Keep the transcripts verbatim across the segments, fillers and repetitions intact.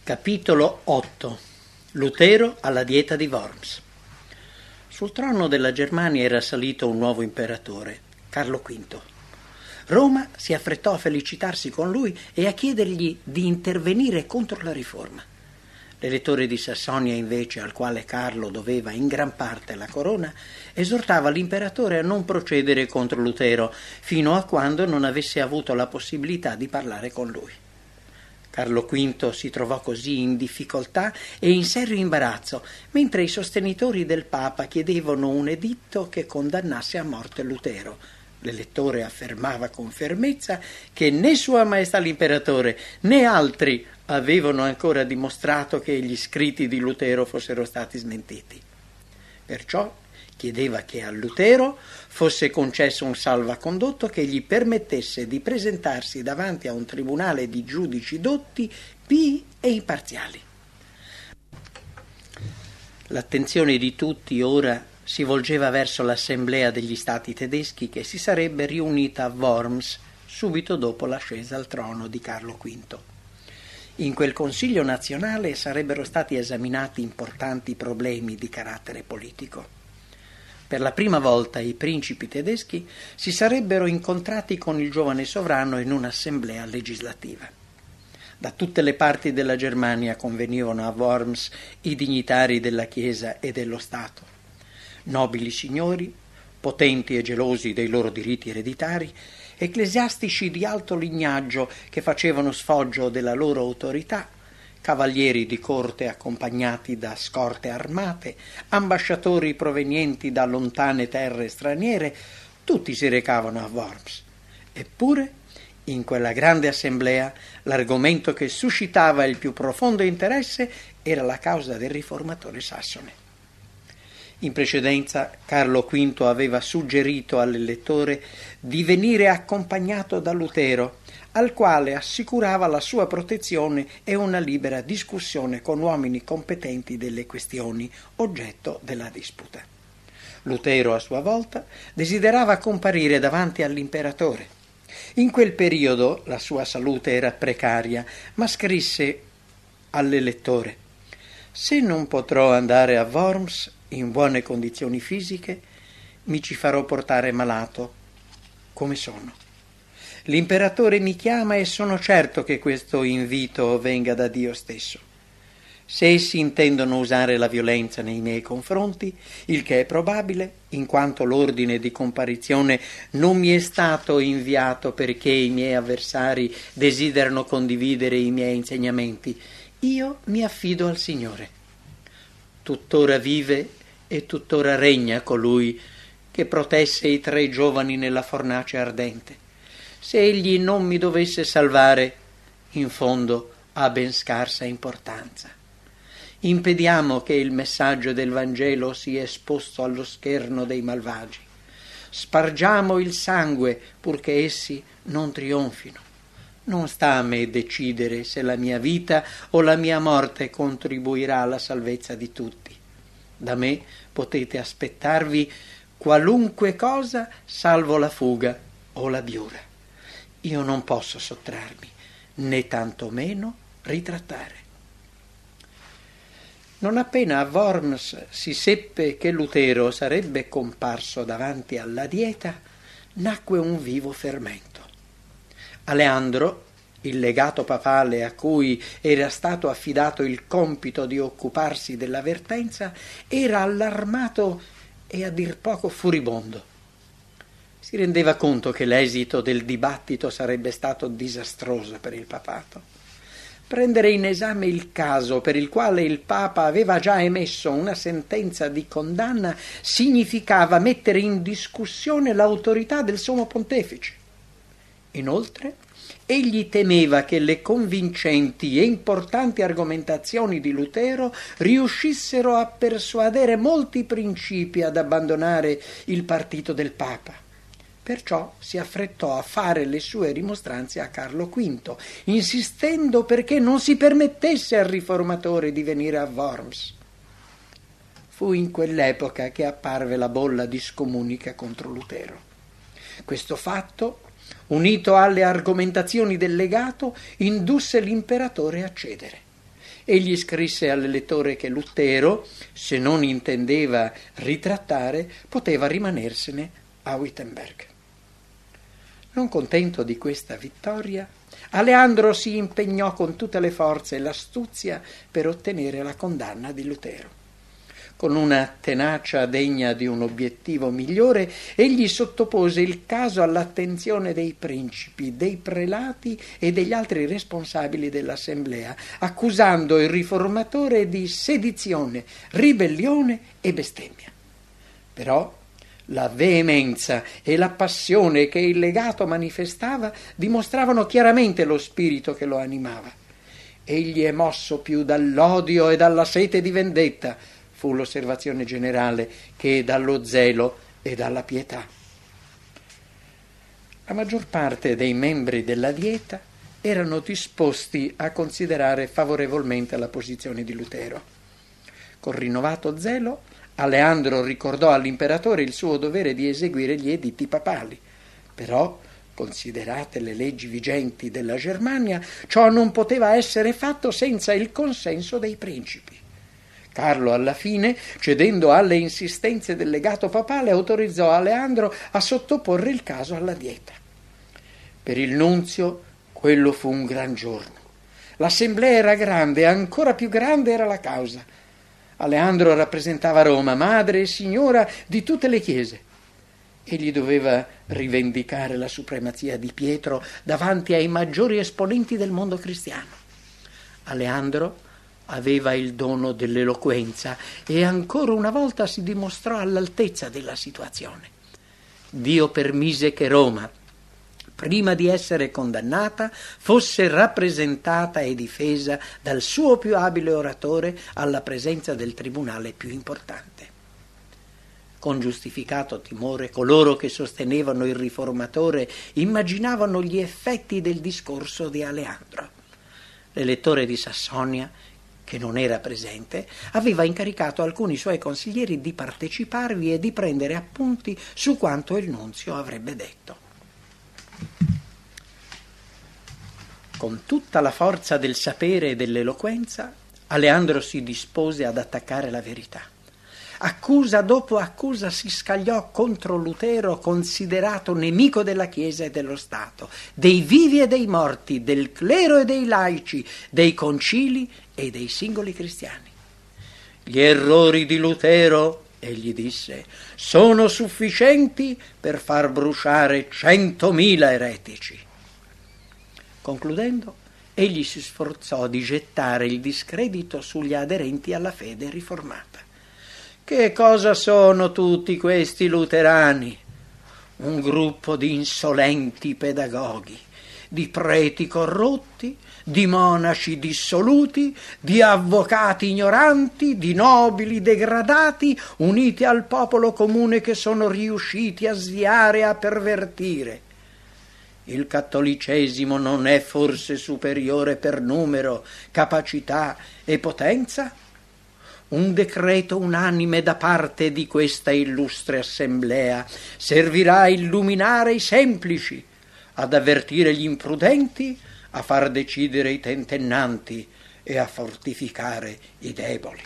Capitolo otto. Lutero alla dieta di Worms. Sul trono della Germania era salito un nuovo imperatore, Carlo quinto. Roma si affrettò a felicitarsi con lui e a chiedergli di intervenire contro la riforma. L'elettore di Sassonia, invece, al quale Carlo doveva in gran parte la corona, esortava l'imperatore a non procedere contro Lutero fino a quando non avesse avuto la possibilità di parlare con lui. Carlo quinto si trovò così in difficoltà e in serio imbarazzo, mentre i sostenitori del Papa chiedevano un editto che condannasse a morte Lutero. L'elettore affermava con fermezza che né Sua Maestà l'Imperatore né altri avevano ancora dimostrato che gli scritti di Lutero fossero stati smentiti. Perciò chiedeva che a Lutero fosse concesso un salvacondotto che gli permettesse di presentarsi davanti a un tribunale di giudici dotti, pii e imparziali. L'attenzione di tutti ora si volgeva verso l'assemblea degli stati tedeschi che si sarebbe riunita a Worms subito dopo l'ascesa al trono di Carlo quinto. In quel Consiglio nazionale sarebbero stati esaminati importanti problemi di carattere politico. Per la prima volta i principi tedeschi si sarebbero incontrati con il giovane sovrano in un'assemblea legislativa. Da tutte le parti della Germania convenivano a Worms i dignitari della Chiesa e dello Stato. Nobili signori, potenti e gelosi dei loro diritti ereditari, ecclesiastici di alto lignaggio che facevano sfoggio della loro autorità, cavalieri di corte accompagnati da scorte armate, ambasciatori provenienti da lontane terre straniere, tutti si recavano a Worms. Eppure, in quella grande assemblea, l'argomento che suscitava il più profondo interesse era la causa del riformatore sassone. In precedenza Carlo quinto aveva suggerito all'elettore di venire accompagnato da Lutero, al quale assicurava la sua protezione e una libera discussione con uomini competenti delle questioni oggetto della disputa. Lutero, a sua volta, desiderava comparire davanti all'imperatore. In quel periodo la sua salute era precaria, ma scrisse all'elettore: «Se non potrò andare a Worms in buone condizioni fisiche, mi ci farò portare malato, come sono. L'imperatore mi chiama e sono certo che questo invito venga da Dio stesso. Se essi intendono usare la violenza nei miei confronti, il che è probabile, in quanto l'ordine di comparizione non mi è stato inviato perché i miei avversari desiderano condividere i miei insegnamenti, io mi affido al Signore. Tuttora vive e tuttora regna colui che protesse i tre giovani nella fornace ardente. Se egli non mi dovesse salvare, in fondo ha ben scarsa importanza. Impediamo che il messaggio del Vangelo sia esposto allo scherno dei malvagi. Spargiamo il sangue purché essi non trionfino. Non sta a me decidere se la mia vita o la mia morte contribuirà alla salvezza di tutti. Da me potete aspettarvi qualunque cosa salvo la fuga o la biura. Io non posso sottrarmi, né tantomeno ritrattare». Non appena a Worms si seppe che Lutero sarebbe comparso davanti alla dieta, nacque un vivo fermento. Aleandro, il legato papale a cui era stato affidato il compito di occuparsi dell'avvertenza, era allarmato e a dir poco furibondo. Si rendeva conto che l'esito del dibattito sarebbe stato disastroso per il papato. Prendere in esame il caso per il quale il Papa aveva già emesso una sentenza di condanna significava mettere in discussione l'autorità del Sommo Pontefice. Inoltre, egli temeva che le convincenti e importanti argomentazioni di Lutero riuscissero a persuadere molti principi ad abbandonare il partito del Papa. Perciò si affrettò a fare le sue rimostranze a Carlo quinto, insistendo perché non si permettesse al riformatore di venire a Worms. Fu in quell'epoca che apparve la bolla discomunica contro Lutero. Questo fatto, unito alle argomentazioni del legato, indusse l'imperatore a cedere. Egli scrisse all'elettore che Lutero, se non intendeva ritrattare, poteva rimanersene a Wittenberg. Non contento di questa vittoria, Aleandro si impegnò con tutte le forze e l'astuzia per ottenere la condanna di Lutero. Con una tenacia degna di un obiettivo migliore, egli sottopose il caso all'attenzione dei principi, dei prelati e degli altri responsabili dell'assemblea, accusando il riformatore di sedizione, ribellione e bestemmia. Però la veemenza e la passione che il legato manifestava dimostravano chiaramente lo spirito che lo animava. Egli è mosso più dall'odio e dalla sete di vendetta, fu l'osservazione generale, che dallo zelo e dalla pietà. La maggior parte dei membri della Dieta erano disposti a considerare favorevolmente la posizione di Lutero. Con rinnovato zelo, Aleandro ricordò all'imperatore il suo dovere di eseguire gli editti papali, però, considerate le leggi vigenti della Germania, ciò non poteva essere fatto senza il consenso dei principi. Carlo, alla fine, cedendo alle insistenze del legato papale, autorizzò Aleandro a sottoporre il caso alla Dieta. Per il nunzio quello fu un gran giorno. L'assemblea era grande e ancora più grande era la causa. Aleandro rappresentava Roma, madre e signora di tutte le chiese. Egli doveva rivendicare la supremazia di Pietro davanti ai maggiori esponenti del mondo cristiano. Aleandro aveva il dono dell'eloquenza e ancora una volta si dimostrò all'altezza della situazione. Dio permise che Roma, prima di essere condannata, fosse rappresentata e difesa dal suo più abile oratore alla presenza del tribunale più importante. Con giustificato timore, coloro che sostenevano il riformatore immaginavano gli effetti del discorso di Aleandro. L'elettore di Sassonia, che non era presente, aveva incaricato alcuni suoi consiglieri di parteciparvi e di prendere appunti su quanto il nunzio avrebbe detto. Con tutta la forza del sapere e dell'eloquenza, Aleandro si dispose ad attaccare la verità. Accusa dopo accusa si scagliò contro Lutero, considerato nemico della Chiesa e dello Stato, dei vivi e dei morti, del clero e dei laici, dei concili e dei singoli cristiani. Gli errori di Lutero, egli disse, sono sufficienti per far bruciare centomila eretici. Concludendo, egli si sforzò di gettare il discredito sugli aderenti alla fede riformata. Che cosa sono tutti questi luterani? Un gruppo di insolenti pedagoghi, di preti corrotti, di monaci dissoluti, di avvocati ignoranti, di nobili degradati, uniti al popolo comune che sono riusciti a sviare e a pervertire. Il cattolicesimo non è forse superiore per numero, capacità e potenza? Un decreto unanime da parte di questa illustre assemblea servirà a illuminare i semplici, ad avvertire gli imprudenti, a far decidere i tentennanti e a fortificare i deboli.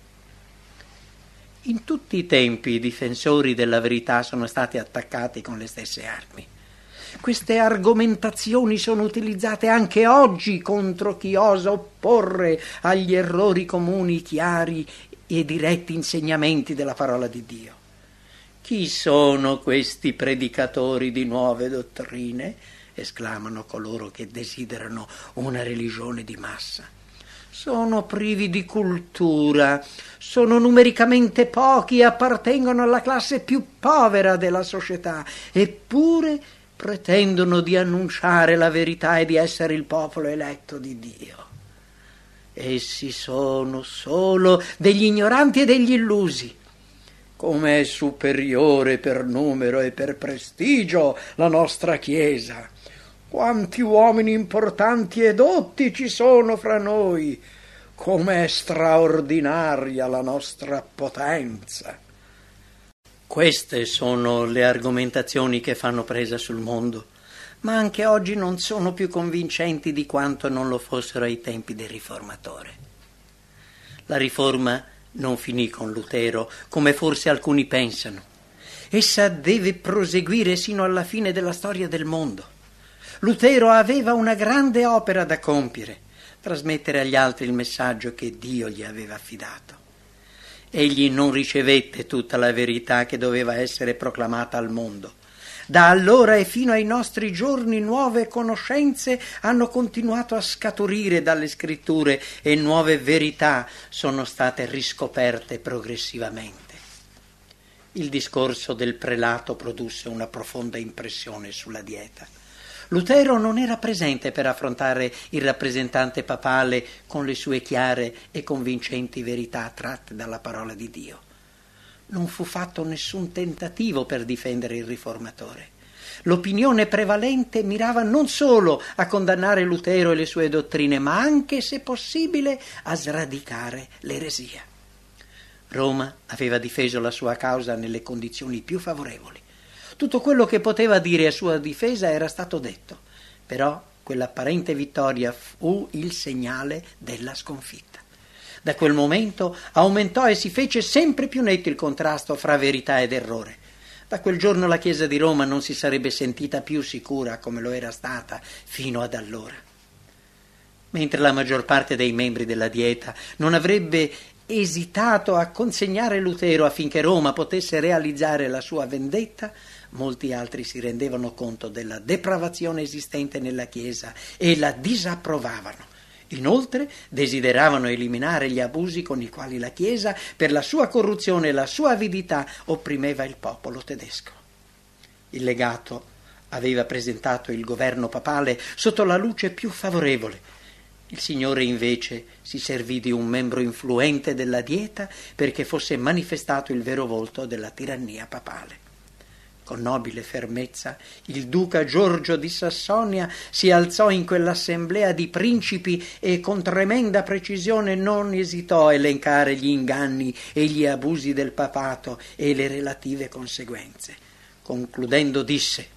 In tutti i tempi i difensori della verità sono stati attaccati con le stesse armi. Queste argomentazioni sono utilizzate anche oggi contro chi osa opporre agli errori comuni chiari e diretti insegnamenti della parola di Dio. Chi sono questi predicatori di nuove dottrine? Esclamano coloro che desiderano una religione di massa. Sono privi di cultura, sono numericamente pochi e appartengono alla classe più povera della società, eppure pretendono di annunciare la verità e di essere il popolo eletto di Dio. Essi sono solo degli ignoranti e degli illusi. Come è superiore per numero e per prestigio la nostra Chiesa! Quanti uomini importanti e dotti ci sono fra noi! Come è straordinaria la nostra potenza! Queste sono le argomentazioni che fanno presa sul mondo, ma anche oggi non sono più convincenti di quanto non lo fossero ai tempi del Riformatore. La riforma non finì con Lutero, come forse alcuni pensano. Essa deve proseguire sino alla fine della storia del mondo. Lutero aveva una grande opera da compiere, trasmettere agli altri il messaggio che Dio gli aveva affidato. Egli non ricevette tutta la verità che doveva essere proclamata al mondo. Da allora e fino ai nostri giorni nuove conoscenze hanno continuato a scaturire dalle scritture e nuove verità sono state riscoperte progressivamente. Il discorso del prelato produsse una profonda impressione sulla Dieta. Lutero non era presente per affrontare il rappresentante papale con le sue chiare e convincenti verità tratte dalla parola di Dio. Non fu fatto nessun tentativo per difendere il riformatore. L'opinione prevalente mirava non solo a condannare Lutero e le sue dottrine, ma anche, se possibile, a sradicare l'eresia. Roma aveva difeso la sua causa nelle condizioni più favorevoli. Tutto quello che poteva dire a sua difesa era stato detto, però quell'apparente vittoria fu il segnale della sconfitta. Da quel momento aumentò e si fece sempre più netto il contrasto fra verità ed errore. Da quel giorno la Chiesa di Roma non si sarebbe sentita più sicura come lo era stata fino ad allora. Mentre la maggior parte dei membri della Dieta non avrebbe esitato a consegnare Lutero affinché Roma potesse realizzare la sua vendetta, molti altri si rendevano conto della depravazione esistente nella Chiesa e la disapprovavano. Inoltre desideravano eliminare gli abusi con i quali la Chiesa, per la sua corruzione e la sua avidità, opprimeva il popolo tedesco. Il legato aveva presentato il governo papale sotto la luce più favorevole. Il Signore invece si servì di un membro influente della Dieta perché fosse manifestato il vero volto della tirannia papale. Con nobile fermezza il duca Giorgio di Sassonia si alzò in quell'assemblea di principi e con tremenda precisione non esitò a elencare gli inganni e gli abusi del papato e le relative conseguenze. Concludendo disse: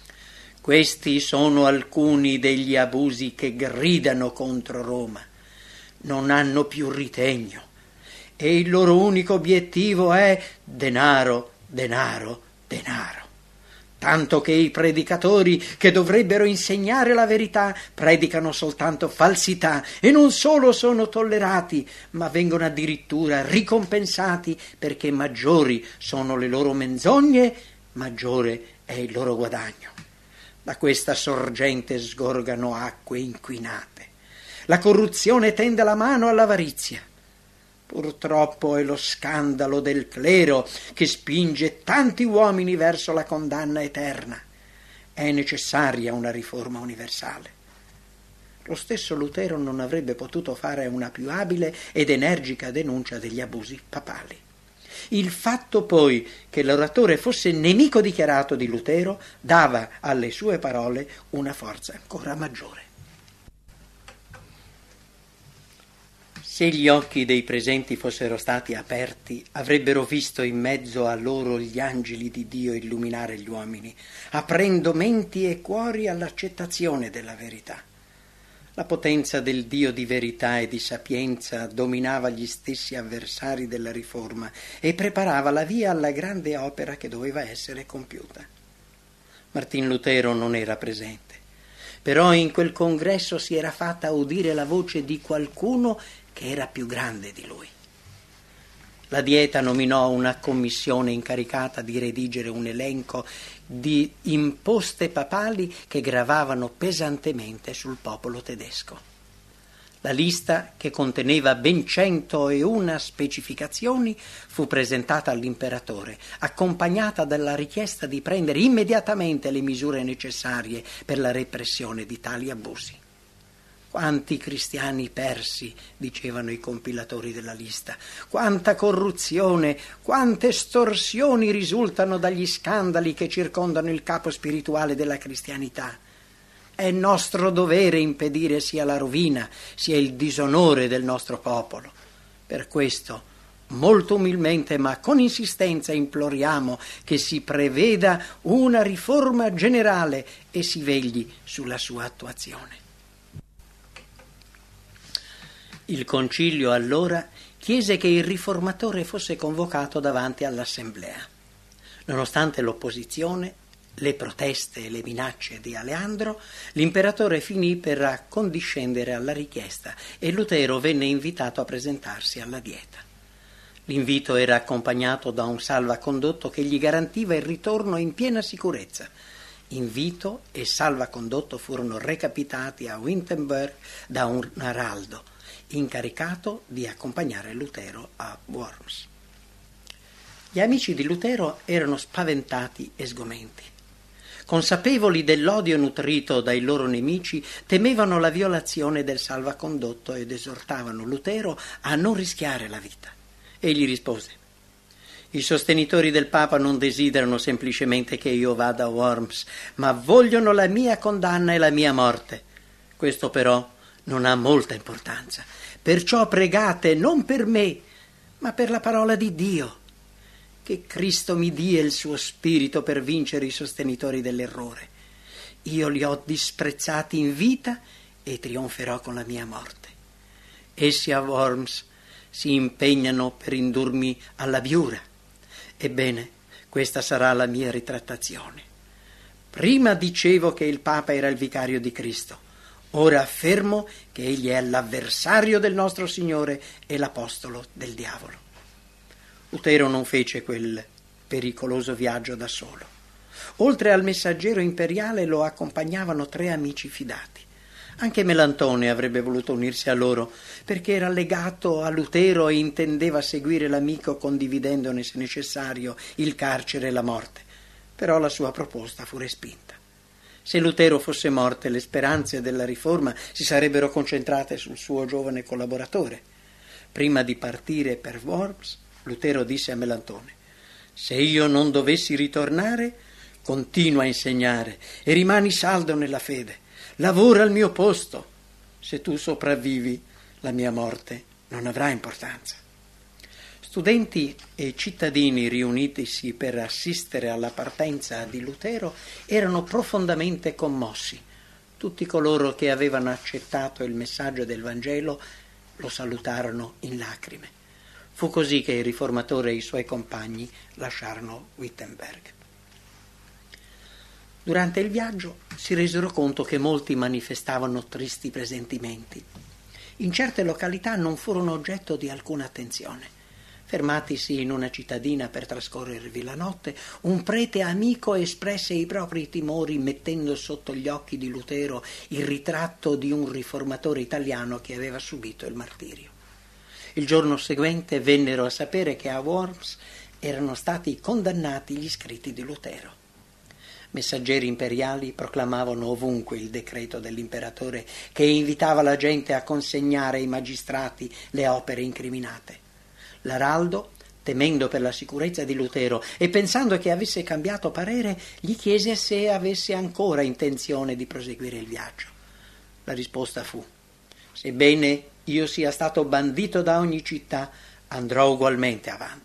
«Questi sono alcuni degli abusi che gridano contro Roma. Non hanno più ritegno e il loro unico obiettivo è denaro, denaro, denaro. Tanto che i predicatori che dovrebbero insegnare la verità predicano soltanto falsità e non solo sono tollerati, ma vengono addirittura ricompensati perché maggiori sono le loro menzogne, maggiore è il loro guadagno. Da questa sorgente sgorgano acque inquinate. La corruzione tende la mano all'avarizia. Purtroppo è lo scandalo del clero che spinge tanti uomini verso la condanna eterna. È necessaria una riforma universale. Lo stesso Lutero non avrebbe potuto fare una più abile ed energica denuncia degli abusi papali. Il fatto poi che l'oratore fosse nemico dichiarato di Lutero dava alle sue parole una forza ancora maggiore. Se gli occhi dei presenti fossero stati aperti, avrebbero visto in mezzo a loro gli angeli di Dio illuminare gli uomini, aprendo menti e cuori all'accettazione della verità. La potenza del Dio di verità e di sapienza dominava gli stessi avversari della riforma e preparava la via alla grande opera che doveva essere compiuta. Martin Lutero non era presente, però in quel congresso si era fatta udire la voce di qualcuno che era più grande di lui. La Dieta nominò una commissione incaricata di redigere un elenco di imposte papali che gravavano pesantemente sul popolo tedesco. La lista, che conteneva ben cento e una specificazioni, fu presentata all'imperatore, accompagnata dalla richiesta di prendere immediatamente le misure necessarie per la repressione di tali abusi. Quanti cristiani persi, dicevano i compilatori della lista, quanta corruzione, quante estorsioni risultano dagli scandali che circondano il capo spirituale della cristianità. È nostro dovere impedire sia la rovina sia il disonore del nostro popolo. Per questo, molto umilmente ma con insistenza imploriamo che si preveda una riforma generale e si vegli sulla sua attuazione. Il concilio allora chiese che il riformatore fosse convocato davanti all'assemblea. Nonostante l'opposizione, le proteste e le minacce di Aleandro, l'imperatore finì per accondiscendere alla richiesta e Lutero venne invitato a presentarsi alla Dieta. L'invito era accompagnato da un salvacondotto che gli garantiva il ritorno in piena sicurezza. Invito e salvacondotto furono recapitati a Wittenberg da un araldo, incaricato di accompagnare Lutero a Worms. Gli amici di Lutero erano spaventati e sgomenti. Consapevoli dell'odio nutrito dai loro nemici, temevano la violazione del salvacondotto ed esortavano Lutero a non rischiare la vita. Egli rispose: i sostenitori del Papa non desiderano semplicemente che io vada a Worms, ma vogliono la mia condanna e la mia morte. Questo però non ha molta importanza. Perciò pregate non per me, ma per la parola di Dio. Che Cristo mi dia il suo spirito per vincere i sostenitori dell'errore. Io li ho disprezzati in vita e trionferò con la mia morte. Essi a Worms si impegnano per indurmi alla biura. Ebbene, questa sarà la mia ritrattazione. Prima dicevo che il Papa era il vicario di Cristo, ora affermo che egli è l'avversario del nostro Signore e l'apostolo del diavolo. Lutero non fece quel pericoloso viaggio da solo. Oltre al messaggero imperiale lo accompagnavano tre amici fidati. Anche Melantone avrebbe voluto unirsi a loro, perché era legato a Lutero e intendeva seguire l'amico condividendone, se necessario, il carcere e la morte. Però la sua proposta fu respinta. Se Lutero fosse morto, le speranze della riforma si sarebbero concentrate sul suo giovane collaboratore. Prima di partire per Worms, Lutero disse a Melantone: se io non dovessi ritornare, continua a insegnare e rimani saldo nella fede. Lavora al mio posto. Se tu sopravvivi, la mia morte non avrà importanza. Studenti e cittadini riunitisi per assistere alla partenza di Lutero erano profondamente commossi. Tutti coloro che avevano accettato il messaggio del Vangelo lo salutarono in lacrime. Fu così che il riformatore e i suoi compagni lasciarono Wittenberg. Durante il viaggio si resero conto che molti manifestavano tristi presentimenti. In certe località non furono oggetto di alcuna attenzione. Fermatisi in una cittadina per trascorrervi la notte, un prete amico espresse i propri timori mettendo sotto gli occhi di Lutero il ritratto di un riformatore italiano che aveva subito il martirio. Il giorno seguente vennero a sapere che a Worms erano stati condannati gli scritti di Lutero. Messaggeri imperiali proclamavano ovunque il decreto dell'imperatore che invitava la gente a consegnare ai magistrati le opere incriminate. L'araldo, temendo per la sicurezza di Lutero e pensando che avesse cambiato parere, gli chiese se avesse ancora intenzione di proseguire il viaggio. La risposta fu: sebbene io sia stato bandito da ogni città, andrò ugualmente avanti.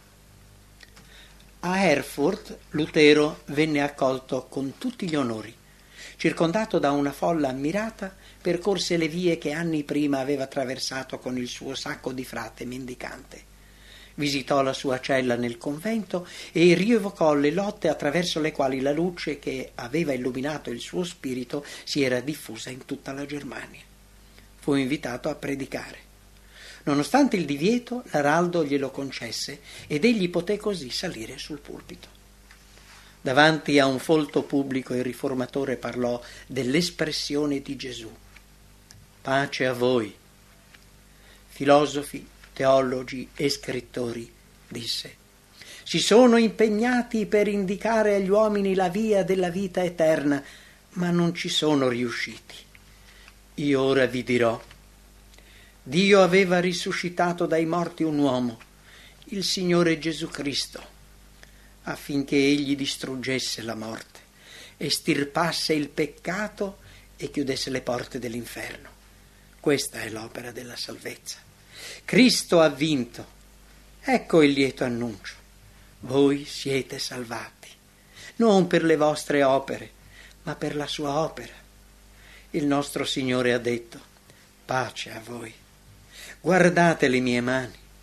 A Erfurt Lutero venne accolto con tutti gli onori. Circondato da una folla ammirata, percorse le vie che anni prima aveva attraversato con il suo sacco di frate mendicante. Visitò la sua cella nel convento e rievocò le lotte attraverso le quali la luce che aveva illuminato il suo spirito si era diffusa in tutta la Germania. Fu invitato a predicare. Nonostante il divieto, l'araldo glielo concesse ed egli poté così salire sul pulpito. Davanti a un folto pubblico il riformatore parlò dell'espressione di Gesù. Pace a voi. Filosofi, teologi e scrittori, disse, si sono impegnati per indicare agli uomini la via della vita eterna, ma non ci sono riusciti. Io ora vi dirò. Dio aveva risuscitato dai morti un uomo, il Signore Gesù Cristo, affinché egli distruggesse la morte, estirpasse il peccato e chiudesse le porte dell'inferno. Questa è l'opera della salvezza. Cristo ha vinto. Ecco il lieto annuncio. Voi siete salvati, non per le vostre opere, ma per la sua opera. Il nostro Signore ha detto: pace a voi. Guardate le mie mani,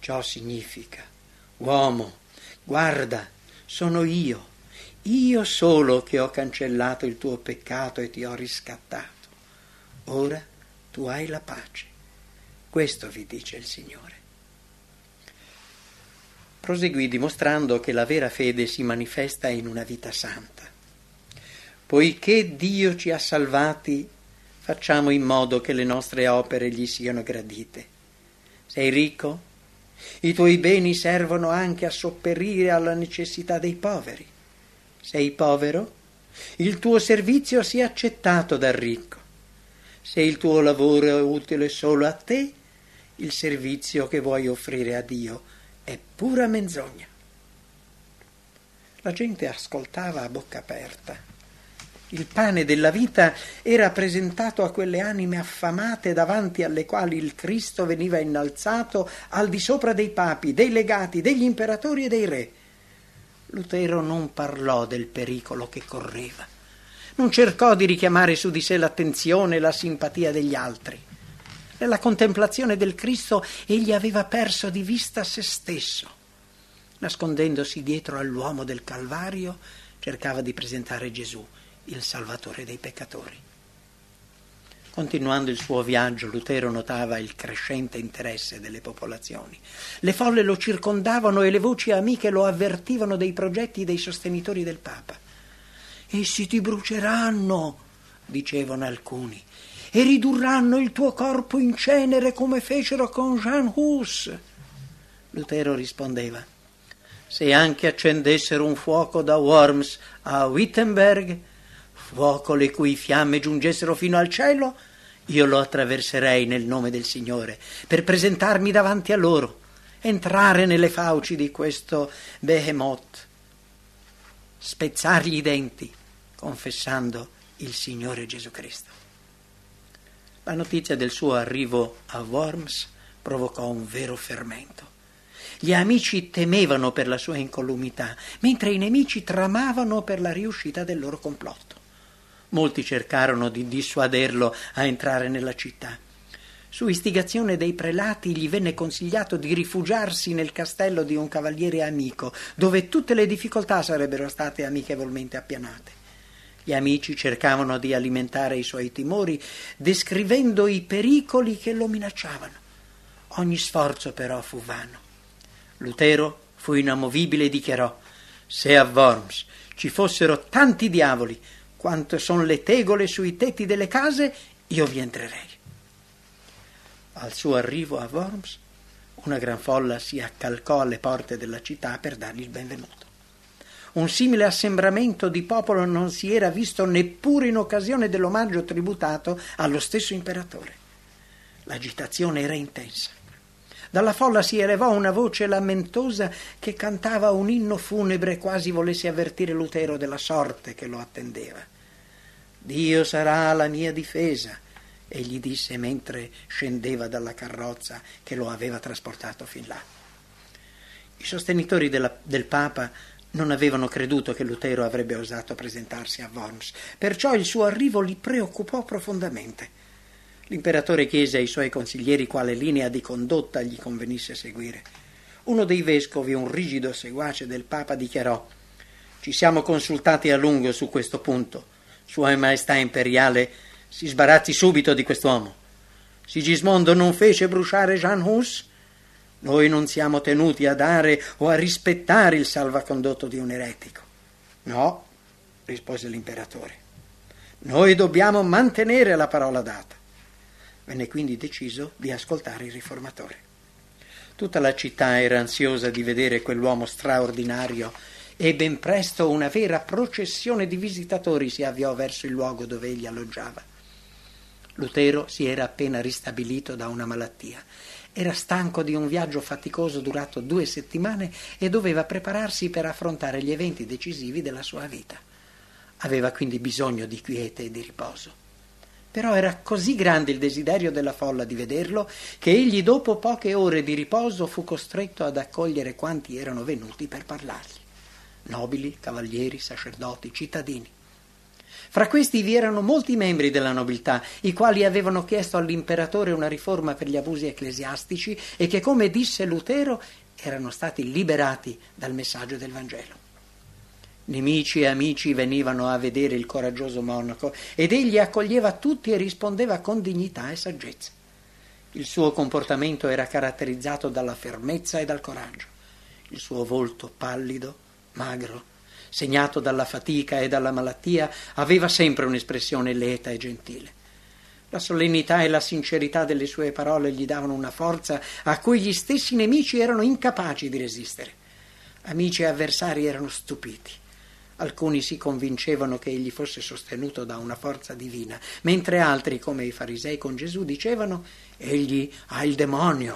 Ciò significa: uomo, guarda, sono io, io solo che ho cancellato il tuo peccato e ti ho riscattato. Ora tu hai la pace. Questo vi dice il Signore. Proseguì dimostrando che la vera fede si manifesta in una vita santa. Poiché Dio ci ha salvati, facciamo in modo che le nostre opere gli siano gradite. Sei ricco? I tuoi beni servono anche a sopperire alla necessità dei poveri. Sei povero? Il tuo servizio sia accettato dal ricco. Se il tuo lavoro è utile solo a te, il servizio che vuoi offrire a Dio è pura menzogna. La gente ascoltava a bocca aperta. Il pane della vita era presentato a quelle anime affamate davanti alle quali il Cristo veniva innalzato al di sopra dei papi, dei legati, degli imperatori e dei re. Lutero non parlò del pericolo che correva. Non cercò di richiamare su di sé l'attenzione e la simpatia degli altri. Nella contemplazione del Cristo egli aveva perso di vista se stesso. Nascondendosi dietro all'uomo del Calvario, cercava di presentare Gesù, il Salvatore dei peccatori. Continuando il suo viaggio, Lutero notava il crescente interesse delle popolazioni. Le folle lo circondavano e le voci amiche lo avvertivano dei progetti dei sostenitori del Papa. «Essi ti bruceranno», dicevano alcuni, «e ridurranno il tuo corpo in cenere come fecero con Jan Hus». Lutero rispondeva: «Se anche accendessero un fuoco da Worms a Wittenberg, fuoco le cui fiamme giungessero fino al cielo, io lo attraverserei nel nome del Signore per presentarmi davanti a loro, entrare nelle fauci di questo behemoth, spezzargli i denti, confessando il Signore Gesù Cristo». La notizia del suo arrivo a Worms provocò un vero fermento. Gli amici temevano per la sua incolumità, mentre i nemici tramavano per la riuscita del loro complotto. Molti cercarono di dissuaderlo a entrare nella città. Su istigazione dei prelati gli venne consigliato di rifugiarsi nel castello di un cavaliere amico, dove tutte le difficoltà sarebbero state amichevolmente appianate. Gli amici cercavano di alimentare i suoi timori, descrivendo i pericoli che lo minacciavano. Ogni sforzo però fu vano. Lutero fu inamovibile e dichiarò: «Se a Worms ci fossero tanti diavoli quanto sono le tegole sui tetti delle case, io vi entrerei». Al suo arrivo a Worms, una gran folla si accalcò alle porte della città per dargli il benvenuto. Un simile assembramento di popolo non si era visto neppure in occasione dell'omaggio tributato allo stesso imperatore. L'agitazione era intensa. Dalla folla si elevò una voce lamentosa che cantava un inno funebre, quasi volesse avvertire Lutero della sorte che lo attendeva. «Dio sarà la mia difesa», egli disse mentre scendeva dalla carrozza che lo aveva trasportato fin là. I sostenitori della, del Papa non avevano creduto che Lutero avrebbe osato presentarsi a Worms, perciò il suo arrivo li preoccupò profondamente. L'imperatore chiese ai suoi consiglieri quale linea di condotta gli convenisse seguire. Uno dei vescovi, un rigido seguace del Papa, dichiarò: «Ci siamo consultati a lungo su questo punto. Sua Maestà Imperiale si sbarazzi subito di quest'uomo. Sigismondo non fece bruciare Jan Hus? Noi non siamo tenuti a dare o a rispettare il salvacondotto di un eretico». «No», rispose l'imperatore, «noi dobbiamo mantenere la parola data». Venne quindi deciso di ascoltare il riformatore. Tutta la città era ansiosa di vedere quell'uomo straordinario e ben presto una vera processione di visitatori si avviò verso il luogo dove egli alloggiava. Lutero si era appena ristabilito da una malattia. Era stanco di un viaggio faticoso durato due settimane e doveva prepararsi per affrontare gli eventi decisivi della sua vita. Aveva quindi bisogno di quiete e di riposo. Però era così grande il desiderio della folla di vederlo che egli, dopo poche ore di riposo, fu costretto ad accogliere quanti erano venuti per parlargli: nobili, cavalieri, sacerdoti, cittadini. Fra questi vi erano molti membri della nobiltà, i quali avevano chiesto all'imperatore una riforma per gli abusi ecclesiastici e che, come disse Lutero, erano stati liberati dal messaggio del Vangelo. Nemici e amici venivano a vedere il coraggioso monaco ed egli accoglieva tutti e rispondeva con dignità e saggezza. Il suo comportamento era caratterizzato dalla fermezza e dal coraggio. Il suo volto pallido, magro, segnato dalla fatica e dalla malattia, aveva sempre un'espressione lieta e gentile. La solennità e la sincerità delle sue parole gli davano una forza a cui gli stessi nemici erano incapaci di resistere. Amici e avversari erano stupiti. Alcuni si convincevano che egli fosse sostenuto da una forza divina, mentre altri, come i farisei con Gesù, dicevano: egli ha il demonio.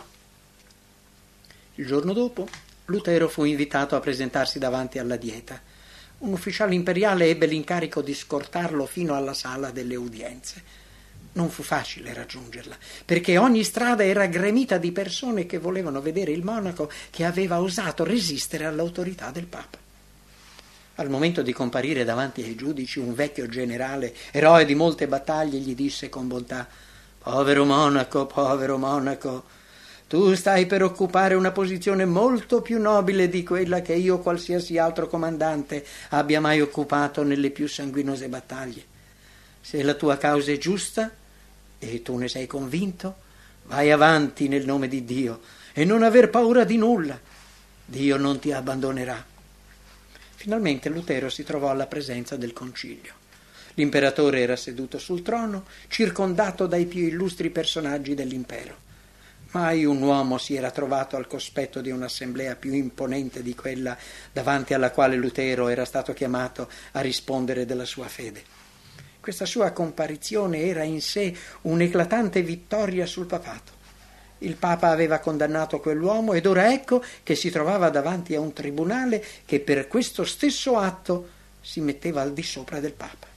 Il giorno dopo Lutero fu invitato a presentarsi davanti alla Dieta. Un ufficiale imperiale ebbe l'incarico di scortarlo fino alla sala delle udienze. Non fu facile raggiungerla, perché ogni strada era gremita di persone che volevano vedere il monaco che aveva osato resistere all'autorità del Papa. Al momento di comparire davanti ai giudici, un vecchio generale, eroe di molte battaglie, gli disse con bontà: «Povero monaco, povero monaco, tu stai per occupare una posizione molto più nobile di quella che io o qualsiasi altro comandante abbia mai occupato nelle più sanguinose battaglie. Se la tua causa è giusta e tu ne sei convinto, vai avanti nel nome di Dio e non aver paura di nulla. Dio non ti abbandonerà». Finalmente Lutero si trovò alla presenza del concilio. L'imperatore era seduto sul trono, circondato dai più illustri personaggi dell'impero. Mai un uomo si era trovato al cospetto di un'assemblea più imponente di quella davanti alla quale Lutero era stato chiamato a rispondere della sua fede. Questa sua comparizione era in sé un'eclatante vittoria sul papato. Il Papa aveva condannato quell'uomo ed ora ecco che si trovava davanti a un tribunale che per questo stesso atto si metteva al di sopra del Papa.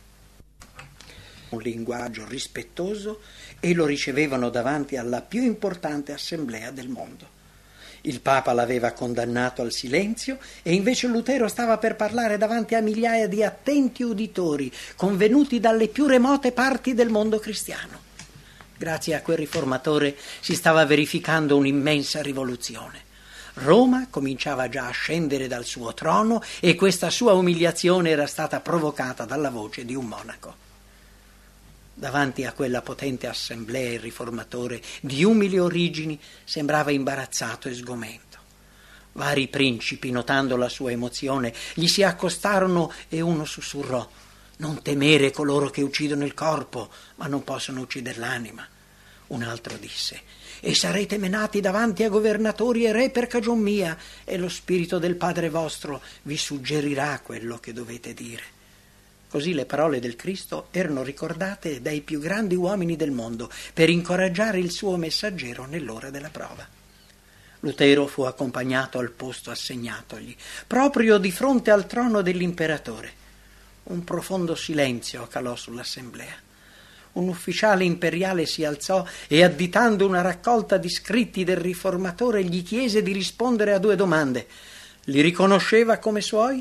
Un linguaggio rispettoso e lo ricevevano davanti alla più importante assemblea del mondo. Il Papa l'aveva condannato al silenzio e invece Lutero stava per parlare davanti a migliaia di attenti uditori convenuti dalle più remote parti del mondo cristiano. Grazie a quel riformatore si stava verificando un'immensa rivoluzione. Roma cominciava già a scendere dal suo trono e questa sua umiliazione era stata provocata dalla voce di un monaco. Davanti a quella potente assemblea il riformatore, di umili origini, sembrava imbarazzato e sgomento. Vari principi, notando la sua emozione, gli si accostarono e uno sussurrò: «Non temere coloro che uccidono il corpo, ma non possono uccidere l'anima». Un altro disse: «E sarete menati davanti a governatori e re per cagion mia, e lo spirito del Padre vostro vi suggerirà quello che dovete dire». Così le parole del Cristo erano ricordate dai più grandi uomini del mondo per incoraggiare il suo messaggero nell'ora della prova. Lutero fu accompagnato al posto assegnatogli, proprio di fronte al trono dell'imperatore. Un profondo silenzio calò sull'assemblea. Un ufficiale imperiale si alzò e, additando una raccolta di scritti del riformatore, gli chiese di rispondere a due domande. Li riconosceva come suoi?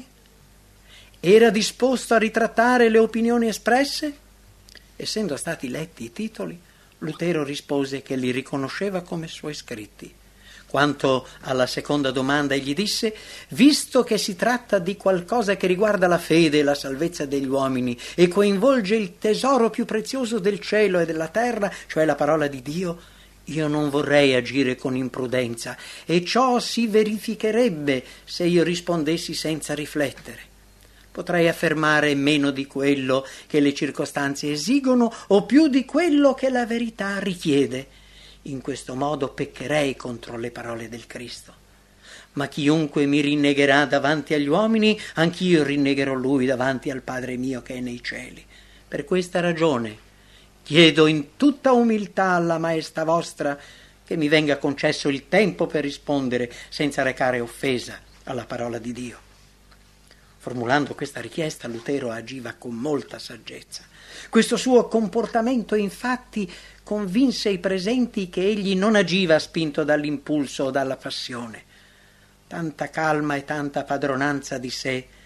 Era disposto a ritrattare le opinioni espresse? Essendo stati letti i titoli, Lutero rispose che li riconosceva come suoi scritti. Quanto alla seconda domanda egli disse: «Visto che si tratta di qualcosa che riguarda la fede e la salvezza degli uomini e coinvolge il tesoro più prezioso del cielo e della terra, cioè la parola di Dio, io non vorrei agire con imprudenza e ciò si verificherebbe se io rispondessi senza riflettere. Potrei affermare meno di quello che le circostanze esigono o più di quello che la verità richiede. In questo modo peccherei contro le parole del Cristo. Ma chiunque mi rinnegherà davanti agli uomini, anch'io rinnegherò lui davanti al Padre mio che è nei cieli. Per questa ragione chiedo in tutta umiltà alla Maestà vostra che mi venga concesso il tempo per rispondere senza recare offesa alla parola di Dio». Formulando questa richiesta, Lutero agiva con molta saggezza. Questo suo comportamento, infatti, convinse i presenti che egli non agiva spinto dall'impulso o dalla passione. Tanta calma e tanta padronanza di sé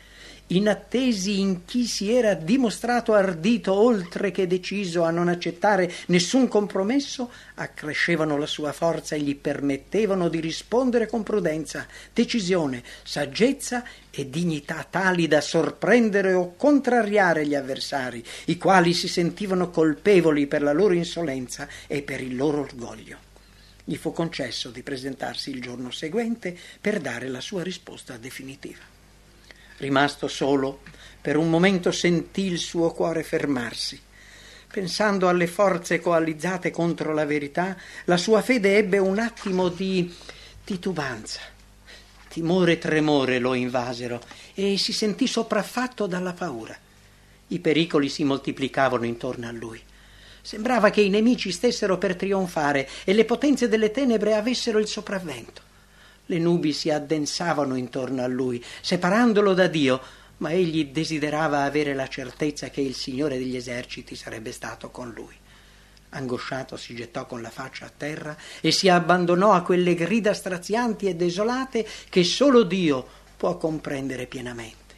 inattesi in chi si era dimostrato ardito oltre che deciso a non accettare nessun compromesso, accrescevano la sua forza e gli permettevano di rispondere con prudenza, decisione, saggezza e dignità tali da sorprendere o contrariare gli avversari, i quali si sentivano colpevoli per la loro insolenza e per il loro orgoglio. Gli fu concesso di presentarsi il giorno seguente per dare la sua risposta definitiva. Rimasto solo, per un momento sentì il suo cuore fermarsi. Pensando alle forze coalizzate contro la verità, la sua fede ebbe un attimo di titubanza. Timore e tremore lo invasero e si sentì sopraffatto dalla paura. I pericoli si moltiplicavano intorno a lui. Sembrava che i nemici stessero per trionfare e le potenze delle tenebre avessero il sopravvento. Le nubi si addensavano intorno a lui, separandolo da Dio, ma egli desiderava avere la certezza che il Signore degli eserciti sarebbe stato con lui. Angosciato si gettò con la faccia a terra e si abbandonò a quelle grida strazianti e desolate che solo Dio può comprendere pienamente.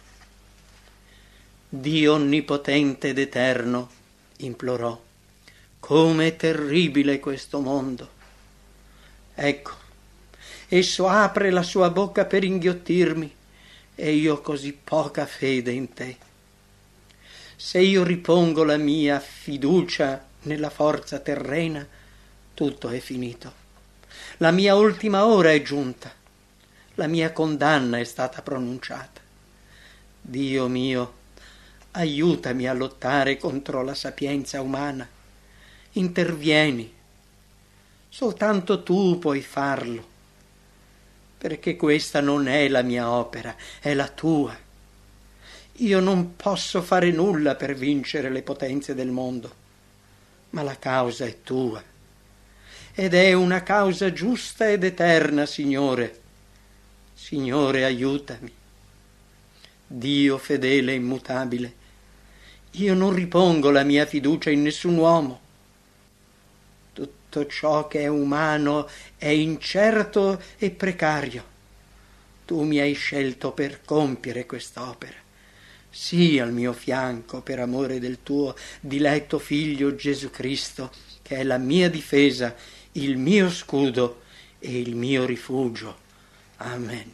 Dio onnipotente ed eterno, implorò, come è terribile questo mondo. Ecco, esso apre la sua bocca per inghiottirmi e io ho così poca fede in te. Se io ripongo la mia fiducia nella forza terrena, tutto è finito. La mia ultima ora è giunta. La mia condanna è stata pronunciata. Dio mio, aiutami a lottare contro la sapienza umana. Intervieni. Soltanto tu puoi farlo. Perché questa non è la mia opera, è la tua. Io non posso fare nulla per vincere le potenze del mondo, ma la causa è tua. Ed è una causa giusta ed eterna, Signore. Signore, aiutami. Dio fedele e immutabile, io non ripongo la mia fiducia in nessun uomo. Tutto ciò che è umano è incerto e precario. Tu mi hai scelto per compiere quest'opera. Sii al mio fianco per amore del tuo diletto Figlio Gesù Cristo, che è la mia difesa, il mio scudo e il mio rifugio. Amen.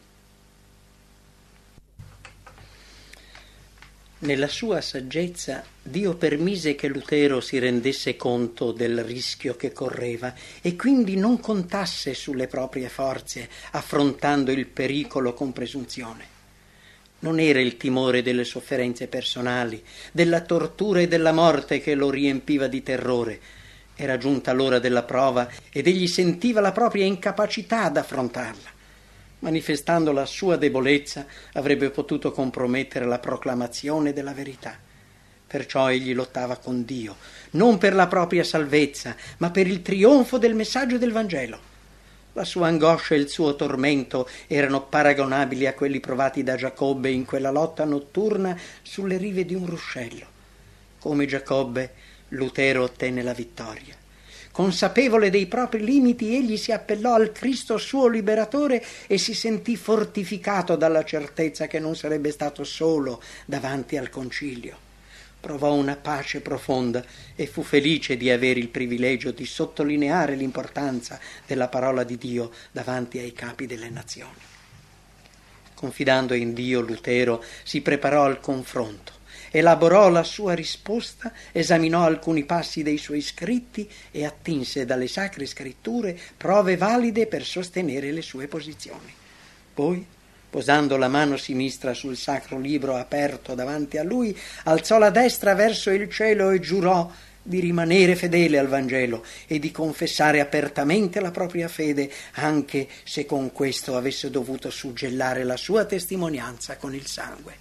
Nella sua saggezza Dio permise che Lutero si rendesse conto del rischio che correva e quindi non contasse sulle proprie forze, affrontando il pericolo con presunzione. Non era il timore delle sofferenze personali, della tortura e della morte che lo riempiva di terrore. Era giunta l'ora della prova ed egli sentiva la propria incapacità ad affrontarla. Manifestando la sua debolezza, avrebbe potuto compromettere la proclamazione della verità. Perciò egli lottava con Dio, non per la propria salvezza, ma per il trionfo del messaggio del Vangelo. La sua angoscia e il suo tormento erano paragonabili a quelli provati da Giacobbe in quella lotta notturna sulle rive di un ruscello. Come Giacobbe, Lutero ottenne la vittoria. Consapevole dei propri limiti, egli si appellò al Cristo suo liberatore e si sentì fortificato dalla certezza che non sarebbe stato solo davanti al concilio. Provò una pace profonda e fu felice di avere il privilegio di sottolineare l'importanza della parola di Dio davanti ai capi delle nazioni. Confidando in Dio, Lutero si preparò al confronto. Elaborò la sua risposta, esaminò alcuni passi dei suoi scritti e attinse dalle sacre scritture prove valide per sostenere le sue posizioni. Poi, posando la mano sinistra sul sacro libro aperto davanti a lui, alzò la destra verso il cielo e giurò di rimanere fedele al Vangelo e di confessare apertamente la propria fede, anche se con questo avesse dovuto suggellare la sua testimonianza con il sangue.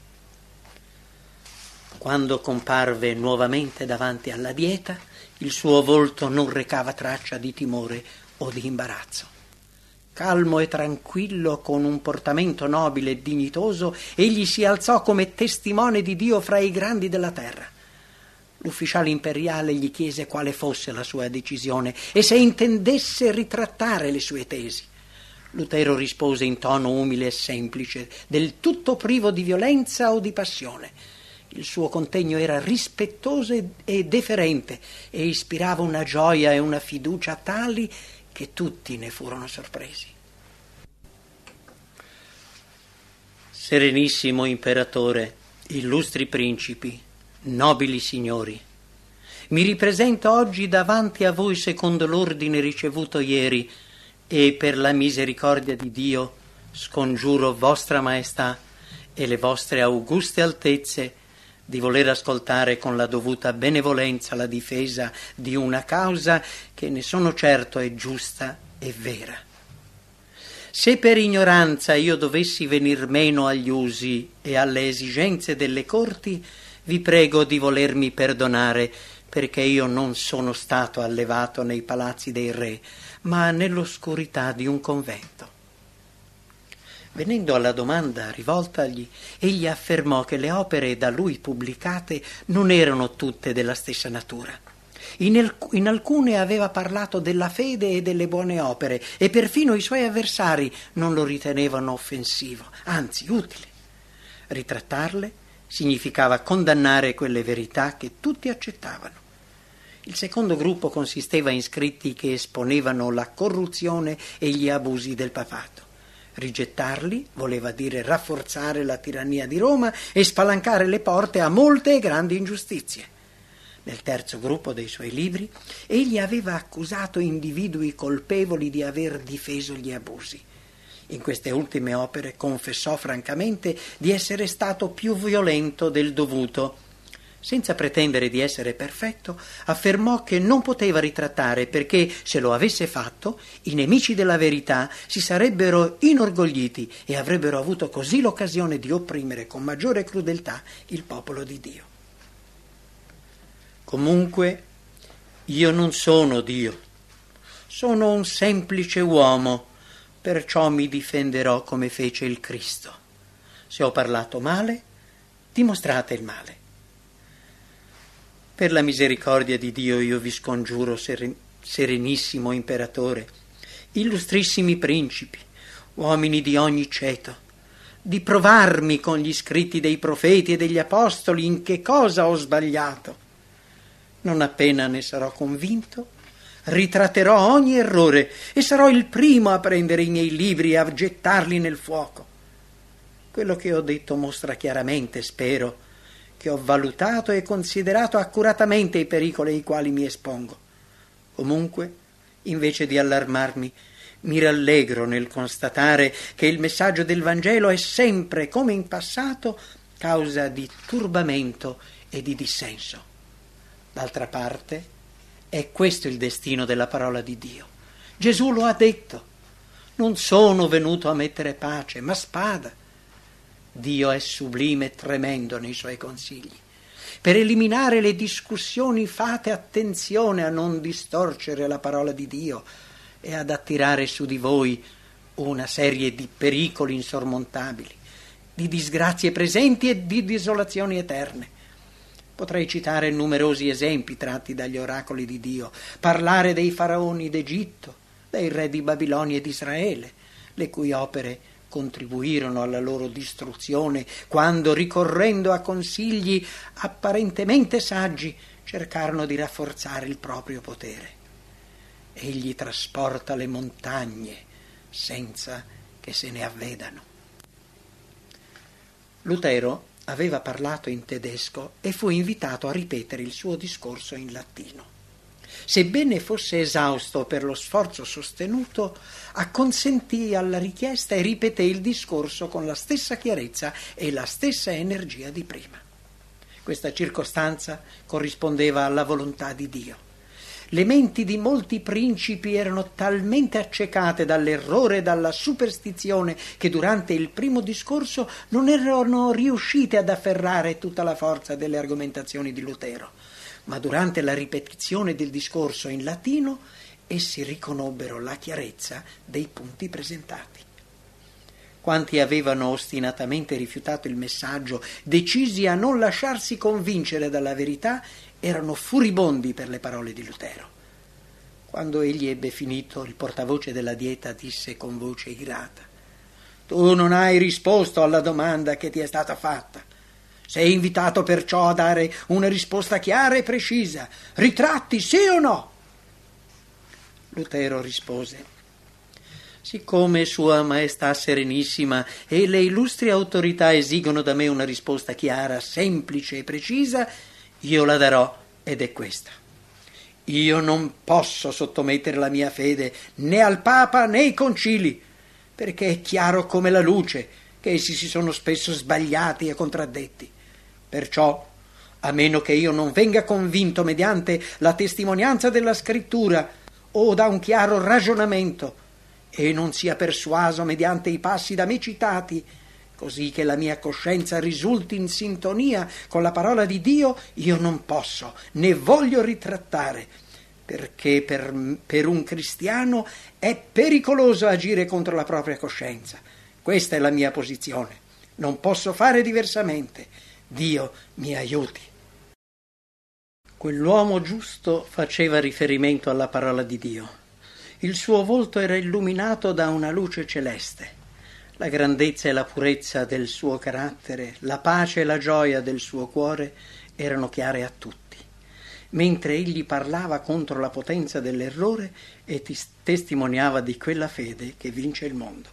Quando comparve nuovamente davanti alla dieta, il suo volto non recava traccia di timore o di imbarazzo. Calmo e tranquillo, con un portamento nobile e dignitoso, egli si alzò come testimone di Dio fra i grandi della terra. L'ufficiale imperiale gli chiese quale fosse la sua decisione e se intendesse ritrattare le sue tesi. Lutero rispose in tono umile e semplice, del tutto privo di violenza o di passione. Il suo contegno era rispettoso e deferente e ispirava una gioia e una fiducia tali che tutti ne furono sorpresi. Serenissimo imperatore, illustri principi, nobili signori, mi ripresento oggi davanti a voi secondo l'ordine ricevuto ieri e per la misericordia di Dio scongiuro vostra maestà e le vostre auguste altezze di voler ascoltare con la dovuta benevolenza la difesa di una causa che ne sono certo è giusta e vera. Se per ignoranza io dovessi venir meno agli usi e alle esigenze delle corti, vi prego di volermi perdonare, perché io non sono stato allevato nei palazzi dei re, ma nell'oscurità di un convento. Venendo alla domanda rivoltagli, egli affermò che le opere da lui pubblicate non erano tutte della stessa natura. In, el- in alcune aveva parlato della fede e delle buone opere, e perfino i suoi avversari non lo ritenevano offensivo, anzi utile. Ritrattarle significava condannare quelle verità che tutti accettavano. Il secondo gruppo consisteva in scritti che esponevano la corruzione e gli abusi del papato. Rigettarli voleva dire rafforzare la tirannia di Roma e spalancare le porte a molte e grandi ingiustizie. Nel terzo gruppo dei suoi libri, egli aveva accusato individui colpevoli di aver difeso gli abusi. In queste ultime opere confessò francamente di essere stato più violento del dovuto. Senza pretendere di essere perfetto, affermò che non poteva ritrattare perché, se lo avesse fatto, i nemici della verità si sarebbero inorgogliti e avrebbero avuto così l'occasione di opprimere con maggiore crudeltà il popolo di Dio. Comunque, io non sono Dio, sono un semplice uomo, perciò mi difenderò come fece il Cristo. Se ho parlato male, dimostrate il male. Per la misericordia di Dio io vi scongiuro, seren- serenissimo imperatore, illustrissimi principi, uomini di ogni ceto, di provarmi con gli scritti dei profeti e degli apostoli in che cosa ho sbagliato. Non appena ne sarò convinto, ritratterò ogni errore e sarò il primo a prendere i miei libri e a gettarli nel fuoco. Quello che ho detto mostra chiaramente, spero, che ho valutato e considerato accuratamente i pericoli ai quali mi espongo. Comunque, invece di allarmarmi, mi rallegro nel constatare che il messaggio del Vangelo è sempre, come in passato, causa di turbamento e di dissenso. D'altra parte, è questo il destino della parola di Dio. Gesù lo ha detto: non sono venuto a mettere pace, ma spada. Dio è sublime e tremendo nei suoi consigli. Per eliminare le discussioni fate attenzione a non distorcere la parola di Dio e ad attirare su di voi una serie di pericoli insormontabili, di disgrazie presenti e di desolazioni eterne. Potrei citare numerosi esempi tratti dagli oracoli di Dio, parlare dei faraoni d'Egitto, dei re di Babilonia e di Israele, le cui opere contribuirono alla loro distruzione quando, ricorrendo a consigli apparentemente saggi, cercarono di rafforzare il proprio potere. Egli trasporta le montagne senza che se ne avvedano. Lutero aveva parlato in tedesco e fu invitato a ripetere il suo discorso in latino. Sebbene fosse esausto per lo sforzo sostenuto, acconsentì alla richiesta e ripeté il discorso con la stessa chiarezza e la stessa energia di prima. Questa circostanza corrispondeva alla volontà di Dio. Le menti di molti principi erano talmente accecate dall'errore e dalla superstizione che durante il primo discorso non erano riuscite ad afferrare tutta la forza delle argomentazioni di Lutero. Ma durante la ripetizione del discorso in latino essi riconobbero la chiarezza dei punti presentati. Quanti avevano ostinatamente rifiutato il messaggio, decisi a non lasciarsi convincere dalla verità, erano furibondi per le parole di Lutero. Quando egli ebbe finito, il portavoce della Dieta disse con voce irata: «Tu non hai risposto alla domanda che ti è stata fatta. Sei invitato perciò a dare una risposta chiara e precisa. Ritratti, sì o no?» Lutero rispose: «Siccome Sua Maestà Serenissima e le illustri autorità esigono da me una risposta chiara, semplice e precisa, io la darò, ed è questa. Io non posso sottomettere la mia fede né al Papa né ai concili, perché è chiaro come la luce che essi si sono spesso sbagliati e contraddetti. Perciò, a meno che io non venga convinto mediante la testimonianza della Scrittura o da un chiaro ragionamento, e non sia persuaso mediante i passi da me citati, così che la mia coscienza risulti in sintonia con la parola di Dio, io non posso né voglio ritrattare, perché per, per un cristiano è pericoloso agire contro la propria coscienza. Questa è la mia posizione. Non posso fare diversamente. Dio mi aiuti». Quell'uomo giusto faceva riferimento alla parola di Dio. Il suo volto era illuminato da una luce celeste. La grandezza e la purezza del suo carattere, la pace e la gioia del suo cuore erano chiare a tutti, mentre egli parlava contro la potenza dell'errore e testimoniava di quella fede che vince il mondo.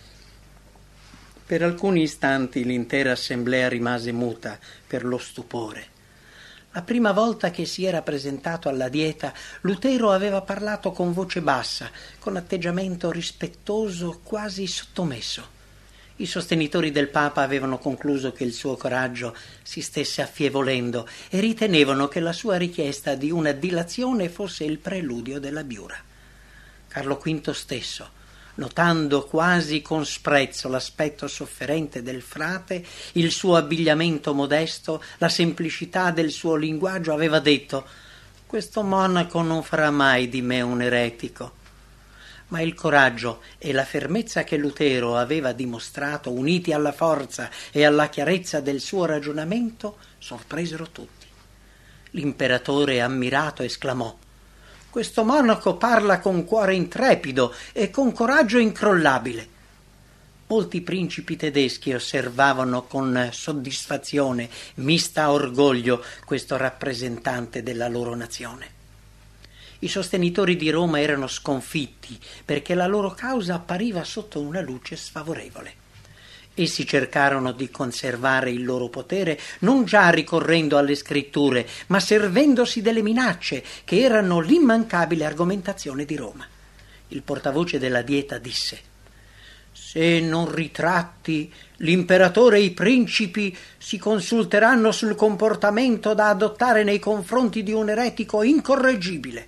Per alcuni istanti l'intera assemblea rimase muta per lo stupore. La prima volta che si era presentato alla Dieta, Lutero aveva parlato con voce bassa, con atteggiamento rispettoso, quasi sottomesso. I sostenitori del Papa avevano concluso che il suo coraggio si stesse affievolendo e ritenevano che la sua richiesta di una dilazione fosse il preludio dell'abiura. Carlo quinto stesso, notando quasi con sprezzo l'aspetto sofferente del frate, il suo abbigliamento modesto, la semplicità del suo linguaggio, aveva detto: «Questo monaco non farà mai di me un eretico». Ma il coraggio e la fermezza che Lutero aveva dimostrato, uniti alla forza e alla chiarezza del suo ragionamento, sorpresero tutti. L'imperatore, ammirato, esclamò: «Questo monaco parla con cuore intrepido e con coraggio incrollabile». Molti principi tedeschi osservavano con soddisfazione, mista a orgoglio, questo rappresentante della loro nazione. I sostenitori di Roma erano sconfitti perché la loro causa appariva sotto una luce sfavorevole. Essi cercarono di conservare il loro potere non già ricorrendo alle scritture, ma servendosi delle minacce che erano l'immancabile argomentazione di Roma. Il portavoce della Dieta disse: «Se non ritratti, l'imperatore e i principi si consulteranno sul comportamento da adottare nei confronti di un eretico incorreggibile».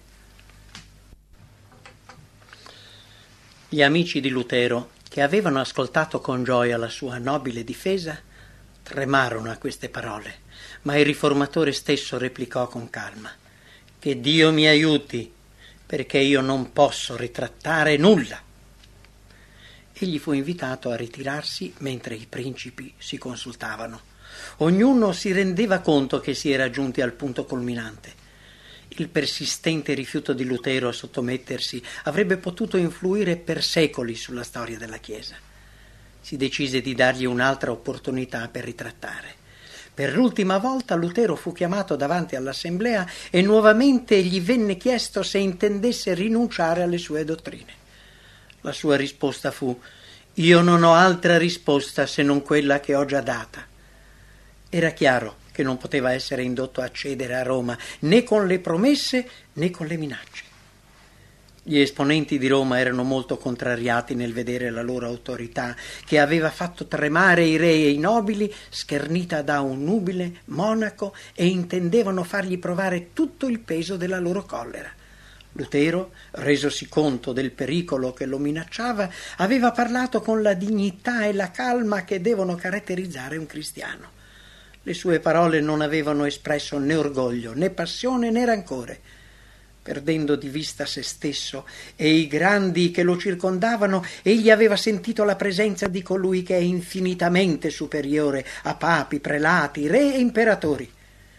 Gli amici di Lutero, che avevano ascoltato con gioia la sua nobile difesa, tremarono a queste parole, ma il riformatore stesso replicò con calma: «Che Dio mi aiuti, perché io non posso ritrattare nulla». Egli fu invitato a ritirarsi mentre i principi si consultavano. Ognuno si rendeva conto che si era giunti al punto culminante. Il persistente rifiuto di Lutero a sottomettersi avrebbe potuto influire per secoli sulla storia della Chiesa. Si decise di dargli un'altra opportunità per ritrattare. Per l'ultima volta Lutero fu chiamato davanti all'assemblea e nuovamente gli venne chiesto se intendesse rinunciare alle sue dottrine. La sua risposta fu: «Io non ho altra risposta se non quella che ho già data». Era chiaro che non poteva essere indotto a cedere a Roma né con le promesse né con le minacce. Gli esponenti di Roma erano molto contrariati nel vedere la loro autorità, che aveva fatto tremare i re e i nobili, schernita da un nubile monaco, e intendevano fargli provare tutto il peso della loro collera. Lutero, resosi conto del pericolo che lo minacciava, aveva parlato con la dignità e la calma che devono caratterizzare un cristiano. Le sue parole non avevano espresso né orgoglio, né passione, né rancore. Perdendo di vista se stesso e i grandi che lo circondavano, egli aveva sentito la presenza di colui che è infinitamente superiore a papi, prelati, re e imperatori.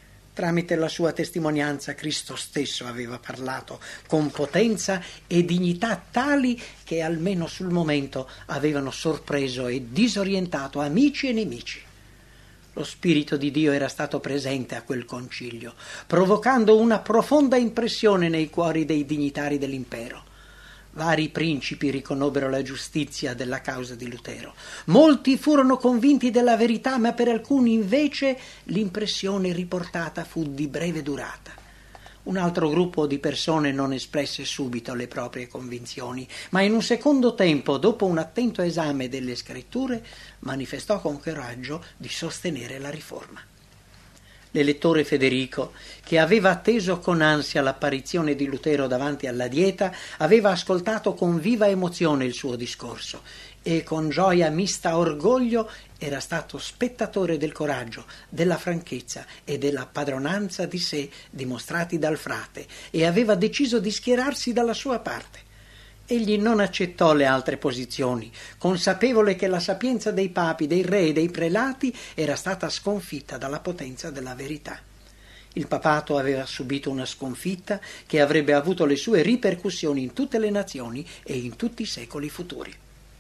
Tramite la sua testimonianza Cristo stesso aveva parlato con potenza e dignità tali che almeno sul momento avevano sorpreso e disorientato amici e nemici. Lo Spirito di Dio era stato presente a quel concilio, provocando una profonda impressione nei cuori dei dignitari dell'impero. Vari principi riconobbero la giustizia della causa di Lutero. Molti furono convinti della verità, ma per alcuni invece l'impressione riportata fu di breve durata. Un altro gruppo di persone non espresse subito le proprie convinzioni, ma in un secondo tempo, dopo un attento esame delle scritture, manifestò con coraggio di sostenere la riforma. L'elettore Federico, che aveva atteso con ansia l'apparizione di Lutero davanti alla Dieta, aveva ascoltato con viva emozione il suo discorso e con gioia mista a orgoglio era stato spettatore del coraggio, della franchezza e della padronanza di sé dimostrati dal frate e aveva deciso di schierarsi dalla sua parte. Egli non accettò le altre posizioni, consapevole che la sapienza dei papi, dei re e dei prelati era stata sconfitta dalla potenza della verità. Il papato aveva subito una sconfitta che avrebbe avuto le sue ripercussioni in tutte le nazioni e in tutti i secoli futuri.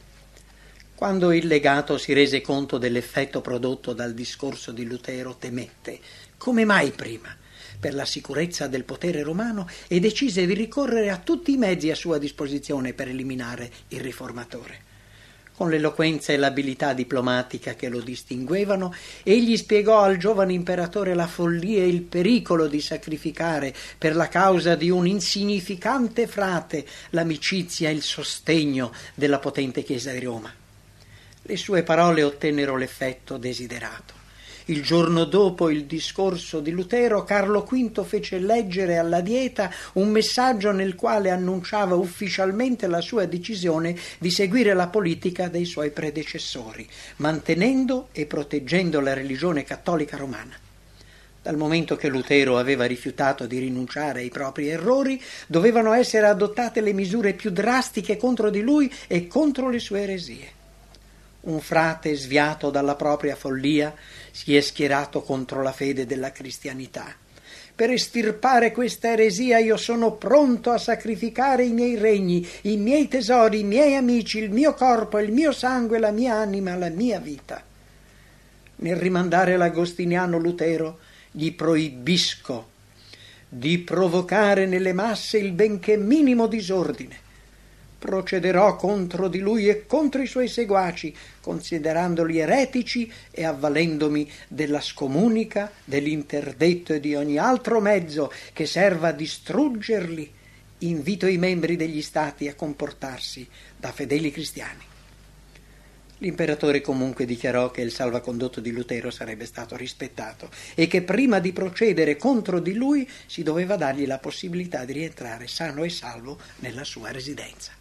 Quando il legato si rese conto dell'effetto prodotto dal discorso di Lutero, temette, come mai prima, per la sicurezza del potere romano e decise di ricorrere a tutti i mezzi a sua disposizione per eliminare il riformatore. Con l'eloquenza e l'abilità diplomatica che lo distinguevano, egli spiegò al giovane imperatore la follia e il pericolo di sacrificare per la causa di un insignificante frate l'amicizia e il sostegno della potente Chiesa di Roma. Le sue parole ottennero l'effetto desiderato. Il giorno dopo il discorso di Lutero, Carlo V fece leggere alla Dieta un messaggio nel quale annunciava ufficialmente la sua decisione di seguire la politica dei suoi predecessori, mantenendo e proteggendo la religione cattolica romana. Dal momento che Lutero aveva rifiutato di rinunciare ai propri errori, dovevano essere adottate le misure più drastiche contro di lui e contro le sue eresie. Un frate sviato dalla propria follia si è schierato contro la fede della cristianità. Per estirpare questa eresia io sono pronto a sacrificare i miei regni, i miei tesori, i miei amici, il mio corpo, il mio sangue, la mia anima, la mia vita. Nel rimandare l'agostiniano Lutero gli proibisco di provocare nelle masse il benché minimo disordine. Procederò contro di lui e contro i suoi seguaci, considerandoli eretici e avvalendomi della scomunica, dell'interdetto e di ogni altro mezzo che serva a distruggerli. Invito i membri degli stati a comportarsi da fedeli cristiani. L'imperatore comunque dichiarò che il salvacondotto di Lutero sarebbe stato rispettato e che prima di procedere contro di lui si doveva dargli la possibilità di rientrare sano e salvo nella sua residenza.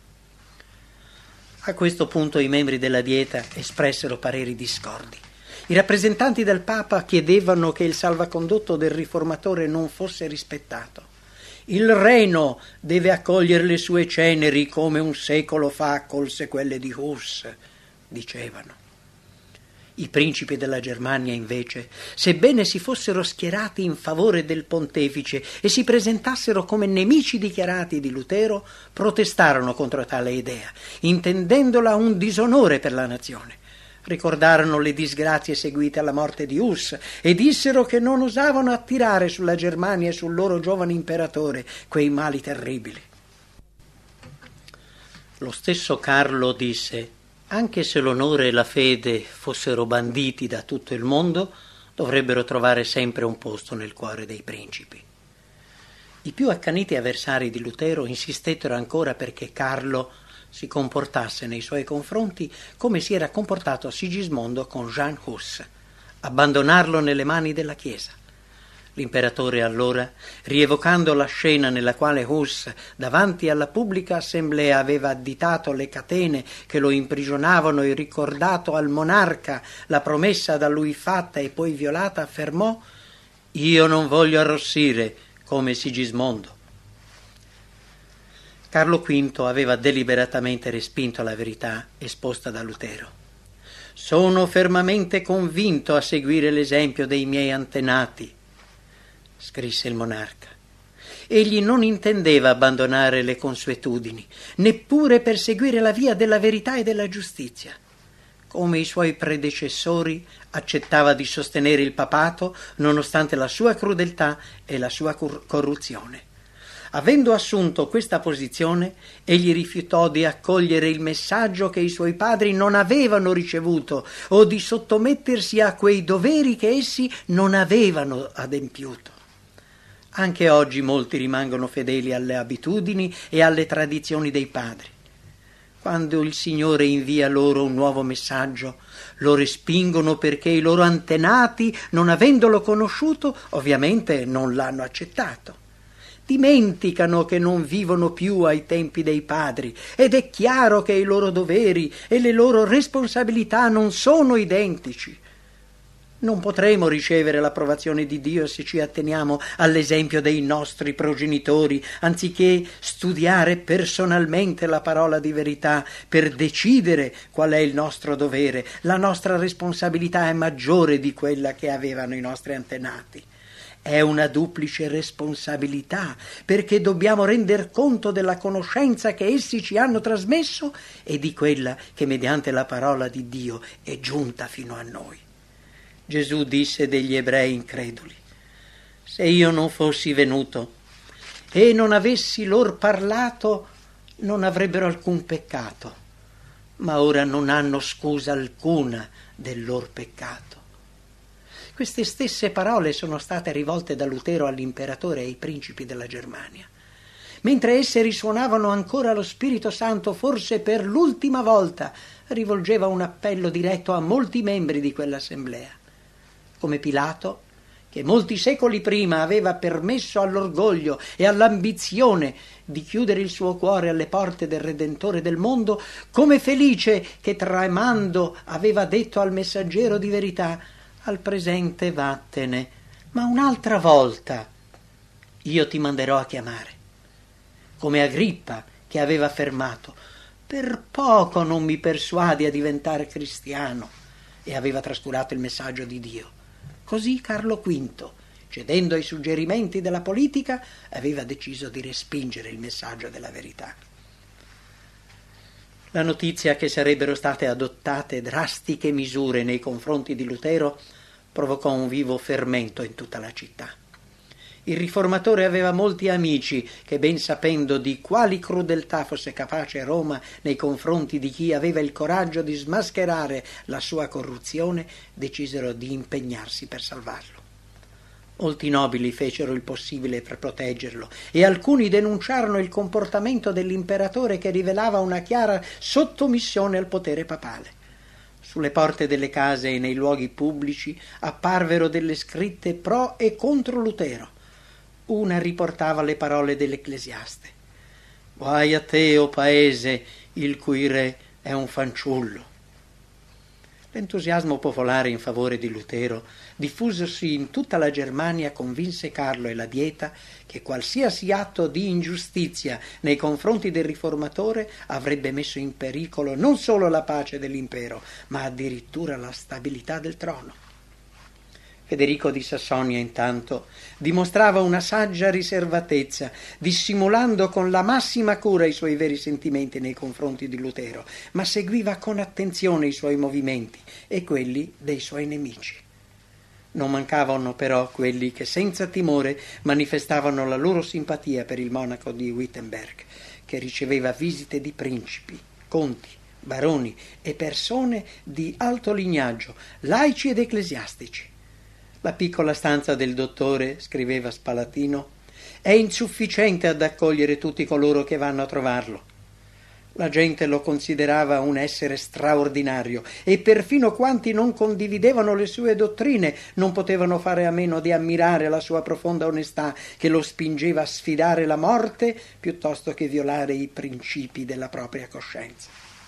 A questo punto i membri della Dieta espressero pareri discordi. I rappresentanti del Papa chiedevano che il salvacondotto del riformatore non fosse rispettato. Il Reno deve accogliere le sue ceneri come un secolo fa accolse quelle di Hus, dicevano. I principi della Germania, invece, sebbene si fossero schierati in favore del pontefice e si presentassero come nemici dichiarati di Lutero, protestarono contro tale idea, intendendola un disonore per la nazione. Ricordarono le disgrazie seguite alla morte di Hus e dissero che non osavano attirare sulla Germania e sul loro giovane imperatore quei mali terribili. Lo stesso Carlo disse: anche se l'onore e la fede fossero banditi da tutto il mondo, dovrebbero trovare sempre un posto nel cuore dei principi. I più accaniti avversari di Lutero insistettero ancora perché Carlo si comportasse nei suoi confronti come si era comportato Sigismondo con Jan Hus, abbandonarlo nelle mani della Chiesa. L'imperatore allora, rievocando la scena nella quale Hus davanti alla pubblica assemblea aveva additato le catene che lo imprigionavano e ricordato al monarca la promessa da lui fatta e poi violata, affermò: «Io non voglio arrossire come Sigismondo». Carlo V aveva deliberatamente respinto la verità esposta da Lutero. «Sono fermamente convinto a seguire l'esempio dei miei antenati. scrisse il monarca. Egli non intendeva abbandonare le consuetudini, neppure perseguire la via della verità e della giustizia. Come i suoi predecessori, accettava di sostenere il papato nonostante la sua crudeltà e la sua cor- corruzione. Avendo assunto questa posizione, egli rifiutò di accogliere il messaggio che i suoi padri non avevano ricevuto o di sottomettersi a quei doveri che essi non avevano adempiuto. Anche oggi molti rimangono fedeli alle abitudini e alle tradizioni dei padri. Quando il Signore invia loro un nuovo messaggio, lo respingono perché i loro antenati, non avendolo conosciuto, ovviamente non l'hanno accettato. Dimenticano che non vivono più ai tempi dei padri ed è chiaro che i loro doveri e le loro responsabilità non sono identici. Non potremo ricevere l'approvazione di Dio se ci atteniamo all'esempio dei nostri progenitori, anziché studiare personalmente la parola di verità per decidere qual è il nostro dovere. La nostra responsabilità è maggiore di quella che avevano i nostri antenati. È una duplice responsabilità, perché dobbiamo render conto della conoscenza che essi ci hanno trasmesso e di quella che mediante la parola di Dio è giunta fino a noi. Gesù disse degli ebrei increduli: se io non fossi venuto e non avessi loro parlato, non avrebbero alcun peccato, ma ora non hanno scusa alcuna del loro peccato. Queste stesse parole sono state rivolte da Lutero all'imperatore e ai principi della Germania. Mentre esse risuonavano ancora allo Spirito Santo, forse per l'ultima volta, rivolgeva un appello diretto a molti membri di quell'assemblea. Come Pilato, che molti secoli prima aveva permesso all'orgoglio e all'ambizione di chiudere il suo cuore alle porte del Redentore del mondo, come Felice, che tremando aveva detto al messaggero di verità: al presente vattene, ma un'altra volta io ti manderò a chiamare. Come Agrippa, che aveva affermato: per poco non mi persuadi a diventare cristiano, e aveva trascurato il messaggio di Dio. Così Carlo quinto, cedendo ai suggerimenti della politica, aveva deciso di respingere il messaggio della verità. La notizia che sarebbero state adottate drastiche misure nei confronti di Lutero provocò un vivo fermento in tutta la città. Il riformatore aveva molti amici che, ben sapendo di quali crudeltà fosse capace Roma nei confronti di chi aveva il coraggio di smascherare la sua corruzione, decisero di impegnarsi per salvarlo. Molti nobili fecero il possibile per proteggerlo e alcuni denunciarono il comportamento dell'imperatore che rivelava una chiara sottomissione al potere papale. Sulle porte delle case e nei luoghi pubblici apparvero delle scritte pro e contro Lutero. Una riportava le parole dell'ecclesiaste: guai a te, o paese, il cui re è un fanciullo. L'entusiasmo popolare in favore di Lutero, diffusosi in tutta la Germania, convinse Carlo e la Dieta che qualsiasi atto di ingiustizia nei confronti del riformatore avrebbe messo in pericolo non solo la pace dell'impero, ma addirittura la stabilità del trono. Federico di Sassonia, intanto, dimostrava una saggia riservatezza, dissimulando con la massima cura i suoi veri sentimenti nei confronti di Lutero, ma seguiva con attenzione i suoi movimenti e quelli dei suoi nemici. Non mancavano però quelli che senza timore manifestavano la loro simpatia per il monaco di Wittenberg, che riceveva visite di principi, conti, baroni e persone di alto lignaggio, laici ed ecclesiastici. La piccola stanza del dottore, scriveva Spalatino, è insufficiente ad accogliere tutti coloro che vanno a trovarlo. La gente lo considerava un essere straordinario e perfino quanti non condividevano le sue dottrine non potevano fare a meno di ammirare la sua profonda onestà, che lo spingeva a sfidare la morte piuttosto che violare i principi della propria coscienza.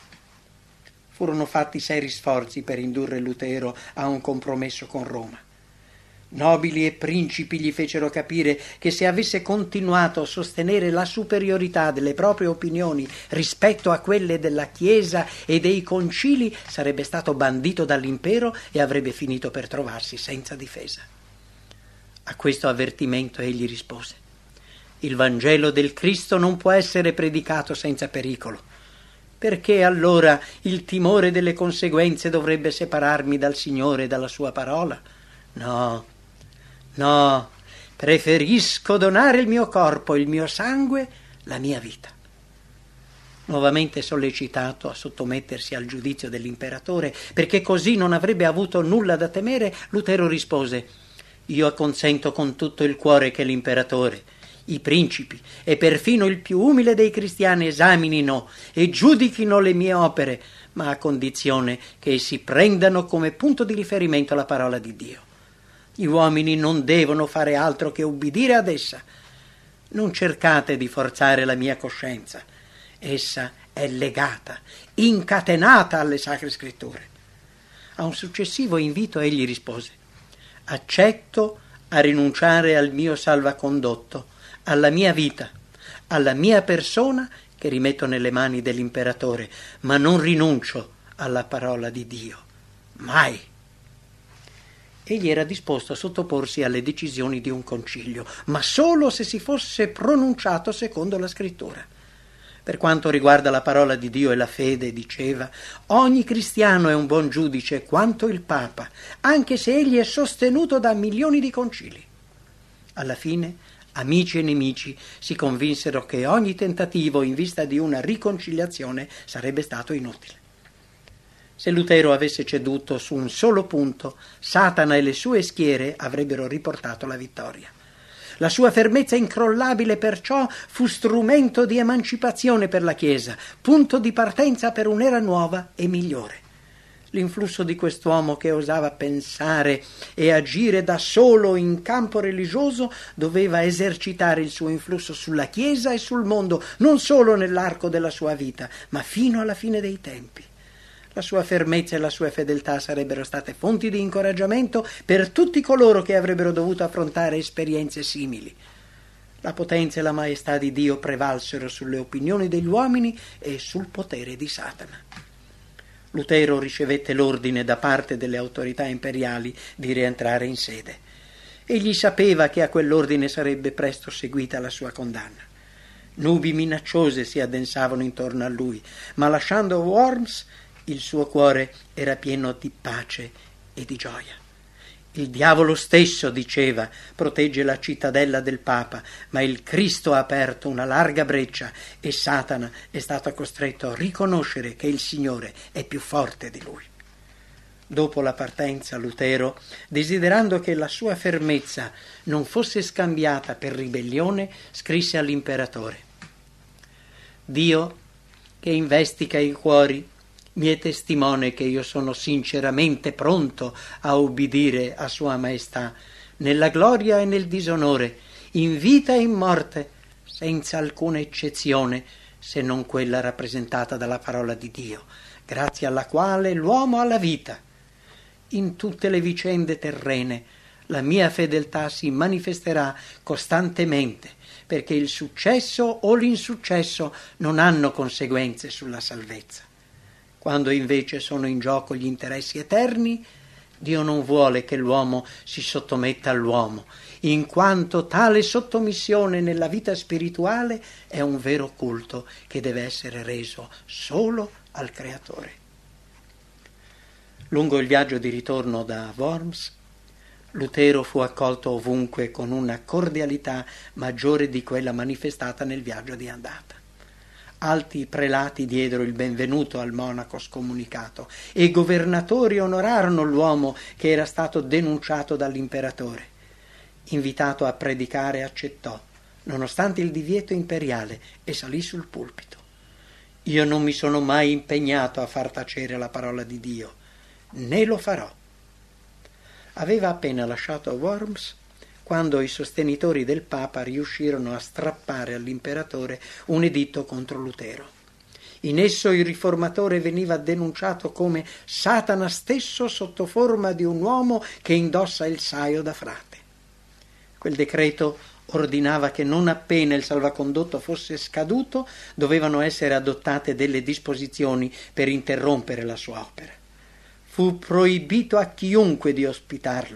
Furono fatti seri sforzi per indurre Lutero a un compromesso con Roma. Nobili e principi gli fecero capire che se avesse continuato a sostenere la superiorità delle proprie opinioni rispetto a quelle della Chiesa e dei concili, sarebbe stato bandito dall'impero e avrebbe finito per trovarsi senza difesa. A questo avvertimento egli rispose: il Vangelo del Cristo non può essere predicato senza pericolo. Perché allora il timore delle conseguenze dovrebbe separarmi dal Signore e dalla sua parola? No, no, preferisco donare il mio corpo, il mio sangue, la mia vita. Nuovamente sollecitato a sottomettersi al giudizio dell'imperatore, perché così non avrebbe avuto nulla da temere, Lutero rispose: io acconsento con tutto il cuore che l'imperatore, i principi e perfino il più umile dei cristiani esaminino e giudichino le mie opere, ma a condizione che essi prendano come punto di riferimento la parola di Dio. Gli uomini non devono fare altro che ubbidire ad essa. Non cercate di forzare la mia coscienza. Essa è legata, incatenata alle Sacre Scritture. A un successivo invito egli rispose: accetto a rinunciare al mio salvacondotto, alla mia vita, alla mia persona che rimetto nelle mani dell'imperatore, ma non rinuncio alla parola di Dio. Mai. Egli era disposto a sottoporsi alle decisioni di un concilio, ma solo se si fosse pronunciato secondo la Scrittura. Per quanto riguarda la parola di Dio e la fede, diceva, ogni cristiano è un buon giudice quanto il Papa, anche se egli è sostenuto da milioni di concili. Alla fine, amici e nemici si convinsero che ogni tentativo in vista di una riconciliazione sarebbe stato inutile. Se Lutero avesse ceduto su un solo punto, Satana e le sue schiere avrebbero riportato la vittoria. La sua fermezza incrollabile perciò fu strumento di emancipazione per la Chiesa, punto di partenza per un'era nuova e migliore. L'influsso di quest'uomo che osava pensare e agire da solo in campo religioso doveva esercitare il suo influsso sulla Chiesa e sul mondo, non solo nell'arco della sua vita, ma fino alla fine dei tempi. La sua fermezza e la sua fedeltà sarebbero state fonti di incoraggiamento per tutti coloro che avrebbero dovuto affrontare esperienze simili. La potenza e la maestà di Dio prevalsero sulle opinioni degli uomini e sul potere di Satana. Lutero ricevette l'ordine da parte delle autorità imperiali di rientrare in sede. Egli sapeva che a quell'ordine sarebbe presto seguita la sua condanna. Nubi minacciose si addensavano intorno a lui, ma lasciando Worms il suo cuore era pieno di pace e di gioia. Il diavolo stesso, diceva, protegge la cittadella del Papa, ma il Cristo ha aperto una larga breccia e Satana è stato costretto a riconoscere che il Signore è più forte di lui. Dopo la partenza, Lutero, desiderando che la sua fermezza non fosse scambiata per ribellione, scrisse all'imperatore: Dio, che investiga i cuori, mi è testimone che io sono sinceramente pronto a ubbidire a Sua Maestà, nella gloria e nel disonore, in vita e in morte, senza alcuna eccezione, se non quella rappresentata dalla parola di Dio, grazie alla quale l'uomo ha la vita. In tutte le vicende terrene, la mia fedeltà si manifesterà costantemente, perché il successo o l'insuccesso non hanno conseguenze sulla salvezza. Quando invece sono in gioco gli interessi eterni, Dio non vuole che l'uomo si sottometta all'uomo, in quanto tale sottomissione nella vita spirituale è un vero culto che deve essere reso solo al Creatore. Lungo il viaggio di ritorno da Worms, Lutero fu accolto ovunque con una cordialità maggiore di quella manifestata nel viaggio di andata. Alti prelati diedero il benvenuto al monaco scomunicato e i governatori onorarono l'uomo che era stato denunciato dall'imperatore. Invitato a predicare, accettò, nonostante il divieto imperiale, e salì sul pulpito. Io non mi sono mai impegnato a far tacere la parola di Dio, né lo farò. Aveva appena lasciato Worms quando i sostenitori del Papa riuscirono a strappare all'imperatore un editto contro Lutero. In esso il riformatore veniva denunciato come Satana stesso sotto forma di un uomo che indossa il saio da frate. Quel decreto ordinava che non appena il salvacondotto fosse scaduto dovevano essere adottate delle disposizioni per interrompere la sua opera. Fu proibito a chiunque di ospitarlo.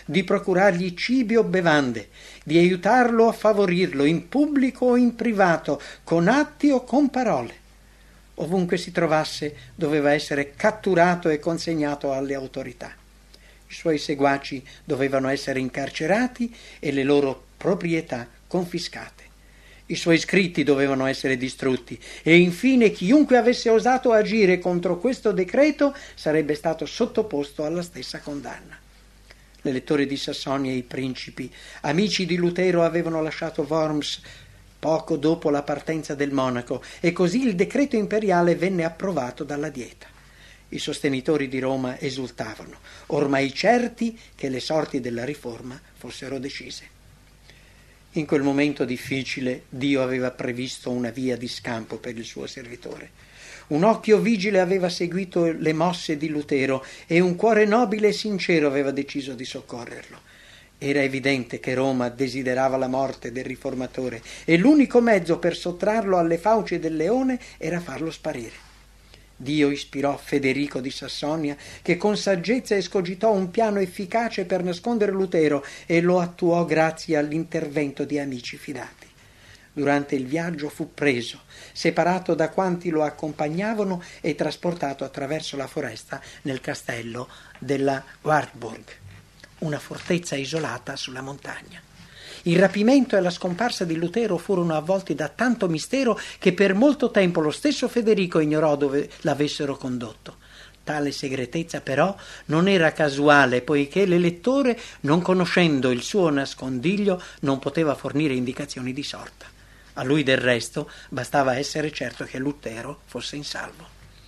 di procurargli cibi o bevande, di aiutarlo a favorirlo in pubblico o in privato, con atti o con parole. Ovunque si trovasse doveva essere catturato e consegnato alle autorità. I suoi seguaci dovevano essere incarcerati e le loro proprietà confiscate. I suoi scritti dovevano essere distrutti e infine chiunque avesse osato agire contro questo decreto sarebbe stato sottoposto alla stessa condanna. L'elettore di Sassonia e i principi, amici di Lutero, avevano lasciato Worms poco dopo la partenza del monaco e così il decreto imperiale venne approvato dalla Dieta. I sostenitori di Roma esultavano, ormai certi che le sorti della riforma fossero decise. In quel momento difficile Dio aveva previsto una via di scampo per il suo servitore. Un occhio vigile aveva seguito le mosse di Lutero e un cuore nobile e sincero aveva deciso di soccorrerlo. Era evidente che Roma desiderava la morte del riformatore e l'unico mezzo per sottrarlo alle fauci del leone era farlo sparire. Dio ispirò Federico di Sassonia, che con saggezza escogitò un piano efficace per nascondere Lutero e lo attuò grazie all'intervento di amici fidati. Durante il viaggio fu preso, separato da quanti lo accompagnavano e trasportato attraverso la foresta nel castello della Wartburg, una fortezza isolata sulla montagna. Il rapimento e la scomparsa di Lutero furono avvolti da tanto mistero che per molto tempo lo stesso Federico ignorò dove l'avessero condotto. Tale segretezza però non era casuale, poiché l'elettore, non conoscendo il suo nascondiglio, non poteva fornire indicazioni di sorta. A lui del resto bastava essere certo che Lutero fosse in salvo.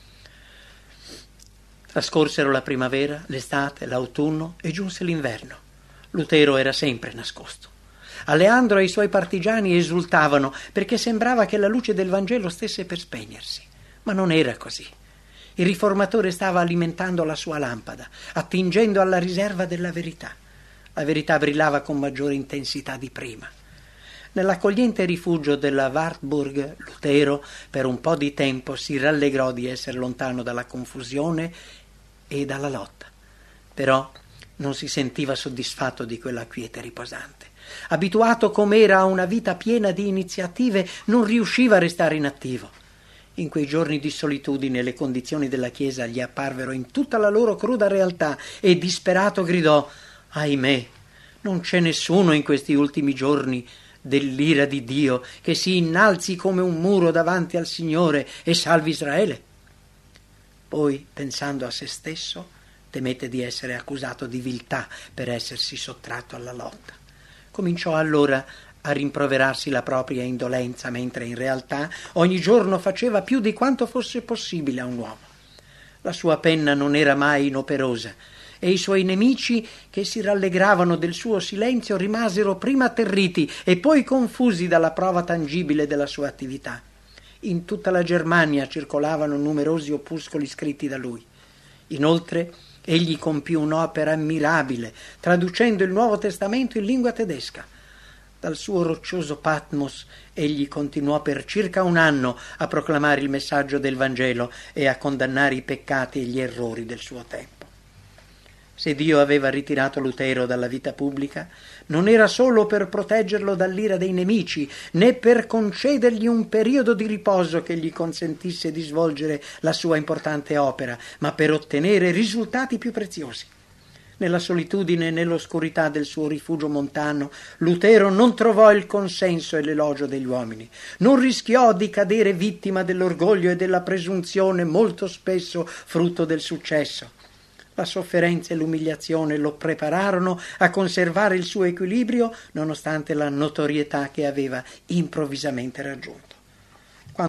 Trascorsero la primavera, l'estate, l'autunno e giunse l'inverno. Lutero era sempre nascosto. Aleandro e i suoi partigiani esultavano perché sembrava che la luce del Vangelo stesse per spegnersi, ma non era così. Il riformatore stava alimentando la sua lampada, attingendo alla riserva della verità. La verità brillava con maggiore intensità di prima. Nell'accogliente rifugio della Wartburg, Lutero per un po' di tempo si rallegrò di essere lontano dalla confusione e dalla lotta. Però non si sentiva soddisfatto di quella quiete riposante. Abituato com'era a una vita piena di iniziative, non riusciva a restare inattivo. In quei giorni di solitudine le condizioni della Chiesa gli apparvero in tutta la loro cruda realtà e disperato gridò: «Ahimè, non c'è nessuno in questi ultimi giorni dell'ira di Dio che si innalzi come un muro davanti al Signore e salvi Israele». Poi, pensando a se stesso, temette di essere accusato di viltà per essersi sottratto alla lotta. Cominciò allora a rimproverarsi la propria indolenza, mentre in realtà ogni giorno faceva più di quanto fosse possibile a un uomo. La sua penna non era mai inoperosa e i suoi nemici, che si rallegravano del suo silenzio, rimasero prima atterriti e poi confusi dalla prova tangibile della sua attività. In tutta la Germania circolavano numerosi opuscoli scritti da lui. Inoltre, egli compì un'opera ammirabile, traducendo il Nuovo Testamento in lingua tedesca. Dal suo roccioso Patmos egli continuò per circa un anno a proclamare il messaggio del Vangelo e a condannare i peccati e gli errori del suo tempo. Se Dio aveva ritirato Lutero dalla vita pubblica, non era solo per proteggerlo dall'ira dei nemici, né per concedergli un periodo di riposo che gli consentisse di svolgere la sua importante opera, ma per ottenere risultati più preziosi. Nella solitudine e nell'oscurità del suo rifugio montano, Lutero non trovò il consenso e l'elogio degli uomini. Non rischiò di cadere vittima dell'orgoglio e della presunzione, molto spesso frutto del successo. La sofferenza e l'umiliazione lo prepararono a conservare il suo equilibrio nonostante la notorietà che aveva improvvisamente raggiunto. Quando,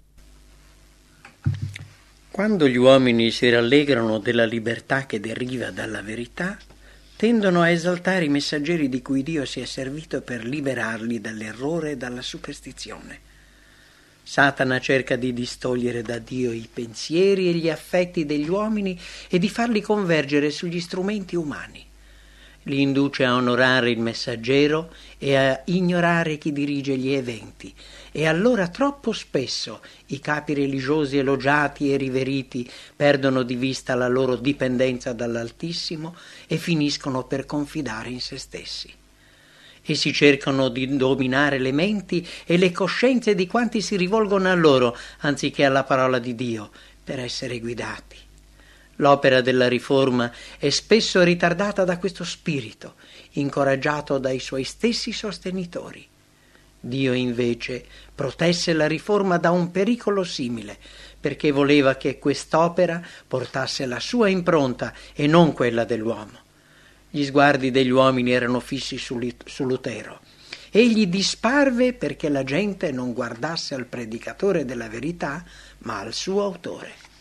Quando gli uomini si rallegrano della libertà che deriva dalla verità, tendono a esaltare i messaggeri di cui Dio si è servito per liberarli dall'errore e dalla superstizione. Satana cerca di distogliere da Dio i pensieri e gli affetti degli uomini e di farli convergere sugli strumenti umani. Li induce a onorare il messaggero e a ignorare chi dirige gli eventi E allora troppo spesso i capi religiosi elogiati e riveriti perdono di vista la loro dipendenza dall'Altissimo e finiscono per confidare in se stessi. Essi cercano di dominare le menti e le coscienze di quanti si rivolgono a loro, anziché alla parola di Dio, per essere guidati. L'opera della riforma è spesso ritardata da questo spirito, incoraggiato dai suoi stessi sostenitori. Dio invece protesse la riforma da un pericolo simile, perché voleva che quest'opera portasse la sua impronta e non quella dell'uomo. Gli sguardi degli uomini erano fissi su Lutero. Egli disparve perché la gente non guardasse al predicatore della verità, ma al suo autore.